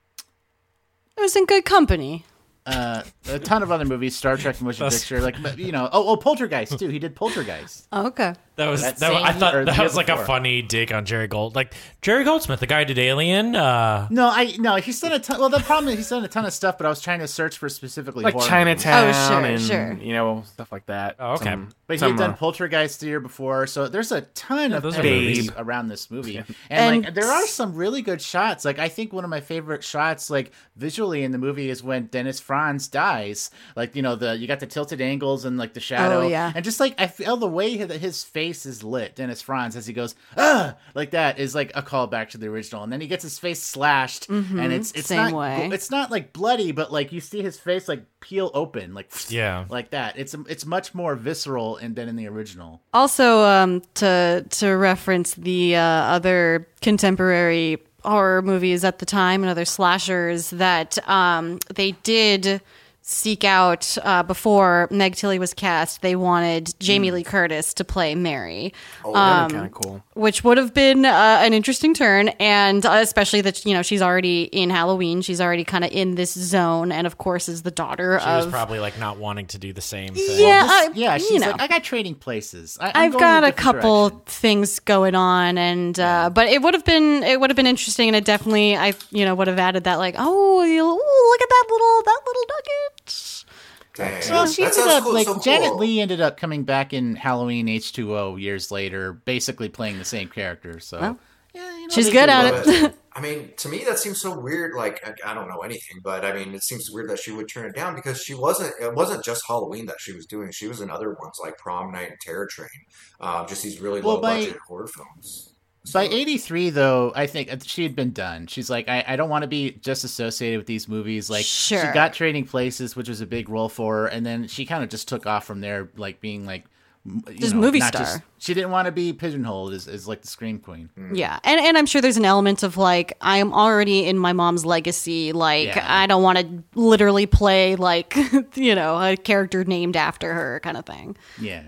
It was in good company.
uh, a ton of other movies, Star Trek motion
That's-
picture, like but, you know. Oh, oh, Poltergeist too. He did Poltergeist.
Oh, okay.
That was
That
that, I
same-
thought
or the
that
year
was like a
before.
funny dig on Jerry Gold, like Jerry Goldsmith, the guy who did Alien. Uh,
No, I no. He's done a ton. Well, the problem is he's done a ton of stuff, but I was trying to search for specifically
Like
horror
Chinatown
Oh, sure,
and
sure.
you know stuff like that.
Oh, okay.
Some-
But he
some,
had done
uh,
Poltergeist the year before, so there's a ton of
those are
movies
movies.
around this movie, and,
And-
like there are some really good shots. Like I think one of my favorite shots, like visually in the movie, is when Dennis Franz dies. Like you know the you got the tilted angles and like the shadow,
Oh, yeah.
and just like I feel the way that his face is lit, Dennis Franz, as he goes ah like that is like a callback to the original, and then he gets his face slashed,
Mhm,
and it's it's
same
not
way.
it's not like bloody, but like you see his face like peel open, like
Yeah.
like that. It's it's much more visceral in, than in the original.
Also, um, to to reference the uh, other contemporary horror movies at the time and other slashers that um, they did seek out uh, before Meg Tilly was cast. They wanted Jamie Lee Curtis to play Mary.
Oh, that'd
Um,
be kind of cool.
Which would have been uh, an interesting turn, and uh, especially that you know she's already in Halloween, she's already kind of in this zone, and of course is the daughter
she
of.
was probably like not wanting to do the same thing.
Yeah,
Just-
I-
yeah.
you
She's
know.
like, I got trading places. I, I'm
I've
going
got
in
a
different
couple
direction."
things going on, and uh, but it would have been it would have been interesting, and it definitely I you know would have added that like oh you, ooh, look at that little that little nugget.
Dang.
Well, she
That
ended
sounds
up
cool,
like
so
Janet
cool.
Leigh ended up coming back in Halloween H two O years later, basically playing the same character. So
Well,
yeah, you know,
she's
they
good
do
at
love
it.
I mean, to me, that seems so weird. Like, I, I don't know anything, but I mean, it seems weird that she would turn it down because she wasn't. It wasn't just Halloween that she was doing. She was in other ones like Prom Night and Terror Train. Uh, just these really
Well,
low
by-
budget horror films.
By eighty-three, though, I think she had been done. She's like, I, I don't want to be just associated with these movies. Like,
Sure.
she got Trading Places, which was a big role for her, and then she kind of just took off from there, like being like, m- you
Just
know,
movie
not
star.
Just, she didn't want to be pigeonholed as, as like the Scream Queen.
Yeah, and and I'm sure there's an element of like I am already in my mom's legacy. Like
Yeah.
I don't want to literally play like you know a character named after her kind of thing.
Yeah.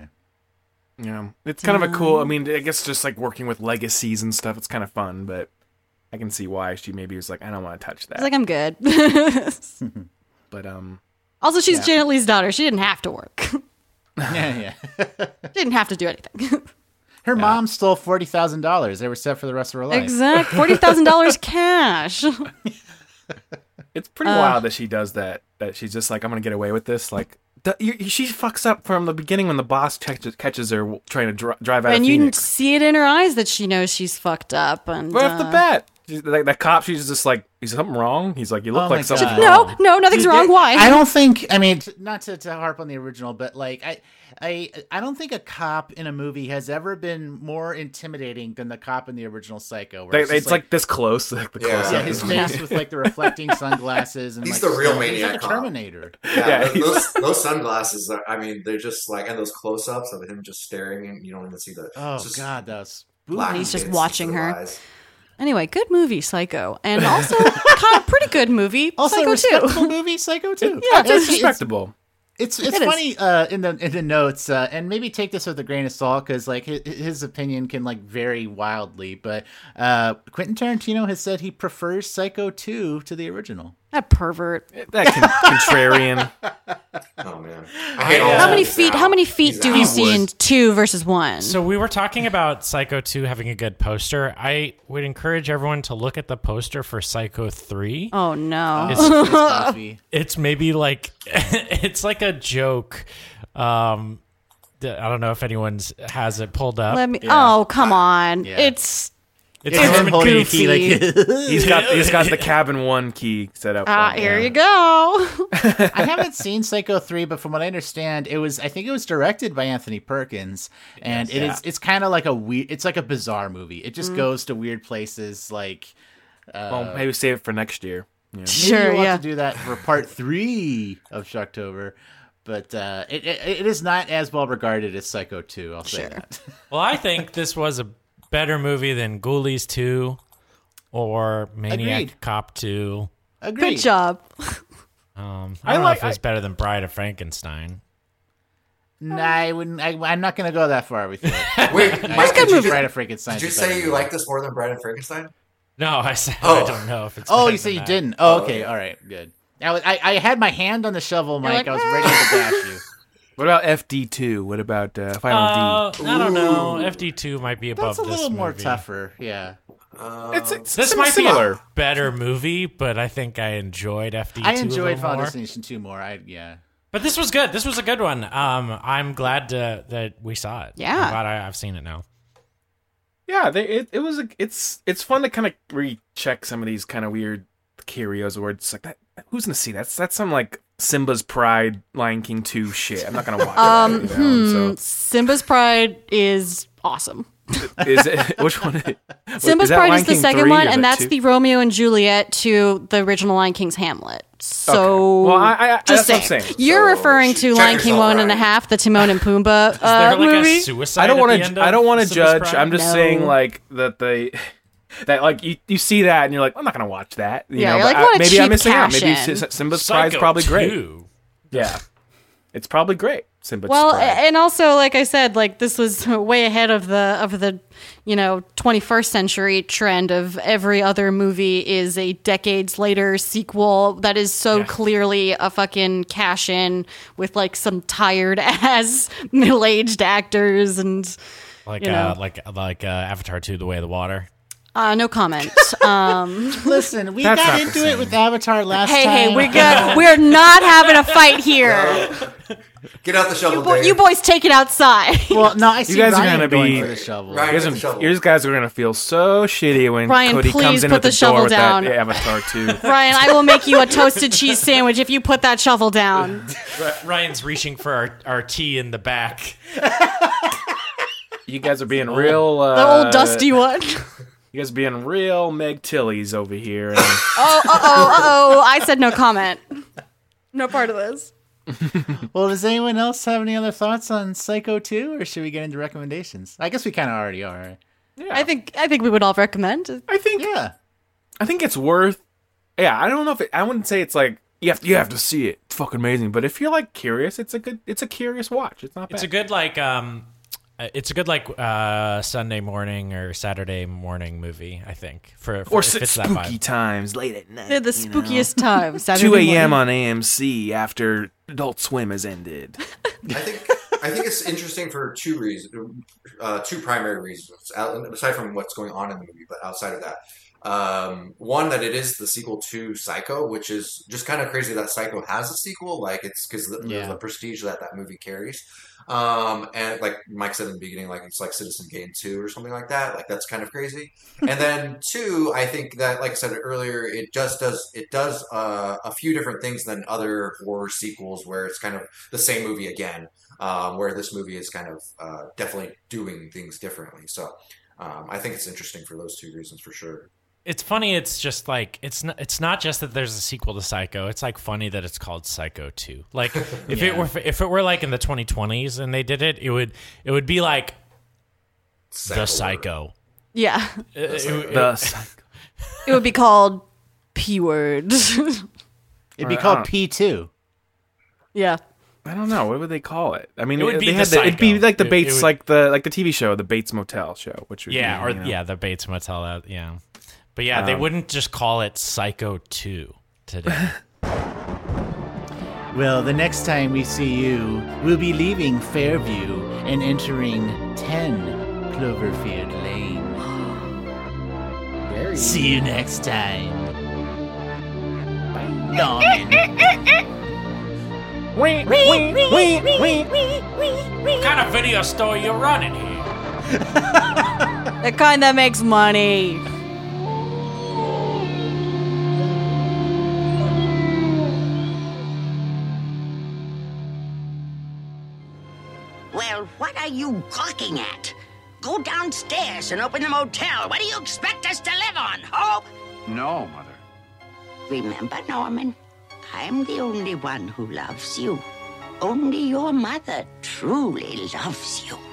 Yeah, it's kind of a cool. I mean, I guess just like working with legacies and stuff, it's kind of fun. But I can see why she maybe was like, I don't want to touch that.
It's like I'm good.
but um,
Also, she's
Yeah.
Janet Leigh's daughter. She didn't have to work. she
Yeah, yeah.
didn't have to do anything.
Her mom stole forty thousand dollars. They were set for the rest of her life.
Exact forty thousand dollars cash.
it It's pretty
Uh,
wild that she does that. That she's just like, I'm gonna get away with this. Like, the, you, she fucks up from the beginning when the boss catches, catches her trying to dri- drive out
and
of
you
Phoenix.
see it in her eyes that she knows she's fucked up. And
Right off the
uh,
bat, She's- like that cop, she's just like, is something wrong? He's like, you look
Oh my
like something
God.
wrong.
No, no, nothing's
Dude,
wrong.
there-
Why?
I don't think. I mean, t- not to, to harp on the original, but like I, I, I don't think a cop in a movie has ever been more intimidating than the cop in the original Psycho. where
They,
it's
it's
just
like, this close. Like the
Yeah.
close
yeah, his face with like the reflecting sunglasses, and
He's
like,
the real
he's
maniac
like a
cop.
Terminator.
Yeah,
Yeah,
those,
he's-
those those sunglasses. Are, I mean, they're just like, and those close-ups of him just staring, and you don't even see the.
Oh
it's just
God, that's
black
He's just
bits
watching
of their
her.
eyes.
Anyway, good movie, Psycho, and also kind of pretty good movie,
also
Psycho
respectable
too.
movie, Psycho too.
Yeah,
It's
it's,
respectable.
It's it's
It is.
funny uh, in the in the notes, uh, and maybe take this with a grain of salt because like his, his opinion can like vary wildly. But uh, Quentin Tarantino has said he prefers Psycho two to the original.
that pervert.
That con- contrarian.
Oh man, I hate all
How
that.
many
He's
feet?
out.
How many feet
He's
do
out.
we see in two versus one?
So we were talking about Psycho two having a good poster. I would encourage everyone to look at the poster for Psycho three.
Oh no!
It's,
It's coffee.
it's maybe like it's like a joke. Um, that- I don't know if anyone's has it pulled up.
Let me.
Yeah.
Oh come on!
Yeah.
It's
It's
It's him
Norman
holding a
Goofy.
key like
He's got he's got the cabin one key set up.
ah.
for him.
Here
Yeah.
you go.
I haven't seen Psycho three, but from what I understand, it was I think it was directed by Anthony Perkins, and it is it's kind of like a weird, it's like a bizarre movie. It
Mm.
just goes to weird places, like uh,
Well, maybe save it for next year. Yeah.
maybe
Sure,
we'll
yeah.
have to do that for part three of Shocktober. But uh, it, it it is not as well regarded as Psycho two. I'll say
Sure.
that.
Well, I think this was a better movie than Ghoulies two or Maniac
Agreed.
Cop two.
Agreed.
Good job.
Um,
I
I don't
like-
know if it's
I-
better than Bride of Frankenstein.
Nah, I wouldn't. I, I'm not going to go that far with you.
Wait,
I
Mike,
think
did you,
Bride of Frankenstein.
did you say you like this more than Bride of Frankenstein?
No, I said
Oh.
I don't know if it's.
Oh,
better
you said
than
you
that.
didn't. Oh,
Oh,
okay.
okay.
All right. Good. I, was- I I had my hand on the shovel, Mike.
like,
I was ready to dash you.
What about F D two? What about uh, Final
Uh,
D?
I don't know. F D two might be above
That's a
this
little more
movie.
tougher. Yeah.
Uh,
It's, it's
This
sim-
might
similar.
be a better movie, but I think I enjoyed F D two.
I
a
enjoyed
little
Final
more.
Destination two more. I yeah.
But this was good. This was a good one. Um, I'm glad to, that we saw it.
Yeah.
I'm glad I, I've seen it now.
Yeah, they, it it was a, it's it's fun to kind of recheck some of these kind of weird curios where it's like that. Who's gonna see that? That's that's some like Simba's Pride, Lion King two shit. I'm not gonna watch
Um,
that. You know?
hmm, Simba's Pride is awesome.
So is it which one? Is it?
Simba's
that
Pride
Lion
is the
King
second
three, or
one,
is
and
that
that's
two?
the Romeo and Juliet to the original Lion King's Hamlet. So,
Okay. Well, I- I-
just
that's what I'm
saying.
saying.
You're
So,
referring to
check
Lion King
yourself,
One and a
Ryan.
Half, the Timon and Pumbaa
Is
uh,
there like
movie.
a suicide?
I don't
want
want to. I don't want to judge. I'm just
No.
saying like that they. That like you, you see that and you're like I'm not gonna watch that. You
Yeah,
know,
you're
but
like, what a
I, maybe I'm
cheap
missing out. Maybe
cash-in.
S- Simba's Pride is
Psycho
probably great.
two.
Yeah, it's probably great. Simba's
Well,
Pride.
and also, like I said, like this was way ahead of the of the you know twenty-first century trend of every other movie is a decades later sequel that is so
Yeah.
clearly a fucking cash in with like some tired ass middle aged actors and
Like
you know.
uh, like like uh, Avatar two: The Way of the Water.
uh, no comment. Um,
Listen, we
That's
got
not the
into it
same.
with Avatar last
hey,
time.
hey, we got we're not having a fight here.
Get out the shovel,
You, boy,
Dave.
you boys take it outside.
Well, no, I see
guys are
Ryan
gonna
going
be-
for the shovel.
Ryan,
You guys,
get the
are,
shovel.
you guys are gonna feel so shitty when
Ryan,
Cody
please
comes in
put
with
the
the,
shovel
door with
down.
that Avatar two.
Ryan, I will make you a toasted cheese sandwich if you put that shovel down.
Ryan's reaching for our, our tea in the back.
You guys are being real. Uh,
The old dusty one.
You guys are being real Meg Tillies over here. And
Oh, uh oh, uh oh. I said no comment. No part of this.
Well, does anyone else have any other thoughts on Psycho two, or should we get into recommendations? I guess we kind of already are. Right?
yeah,
I think I think we would all recommend.
I think
Yeah.
I think it's worth. Yeah, I don't know if it, I wouldn't say it's like you have to, you have to see it. It's fucking amazing. But if you're like curious, it's a good it's a curious watch. It's not bad.
It's a good like um, uh, it's a good like uh Sunday morning or Saturday morning movie. I think for, for
or
if
s-
it's that
spooky
vibe.
times late at night.
They're the
you know?
spookiest time. Saturday
two a.m.
morning.
on A M C after Adult Swim has ended.
I think I think it's interesting for two reasons, uh, two primary reasons. Out, aside from what's going on in the movie, but outside of that, Um, one, that it is the sequel to Psycho, which is just kind of crazy that Psycho has a sequel. Like, it's because the,
Yeah.
the prestige that that movie carries. Um, and like Mike said in the beginning, like it's like Citizen Kane two or something like that. Like, that's kind of crazy. And then two, I think that, like I said earlier, it just does it does uh, a few different things than other horror sequels, where it's kind of the same movie again. Um, where this movie is kind of uh, definitely doing things differently. So um, I think it's interesting for those two reasons for sure.
It's funny. It's just like it's not. It's not just that there's a sequel to Psycho. It's like funny that it's called Psycho two. Like if
Yeah.
it were if it were like in the twenty twenties and they did it, it would it would be like
Psycho
the Psycho.
Yeah.
It, it- it-
The Psycho.
It would be called P Word.
It'd be
Or,
called
uh,
P two.
Yeah.
I don't know. What would they call it? I mean,
It would be
they
the
had the, it'd be
Psycho.
like the
It-
Bates,
it would-
like the like the T V show, the Bates Motel show, which would
yeah,
be,
or
you know,
yeah, the Bates Motel. uh, Yeah, but yeah, they
Um,
wouldn't just call it Psycho two today.
Well, the next time we see you, we'll be leaving Fairview and entering ten Cloverfield Lane. See you next time. Norman.
Wee, wee, wee, wee,
What kind of video store you running here?
The kind that makes money.
Well, what are you gawking at? Go downstairs and open the motel. What do you expect us to live on, Hope?
No, Mother.
Remember, Norman, I'm the only one who loves you. Only your mother truly loves you.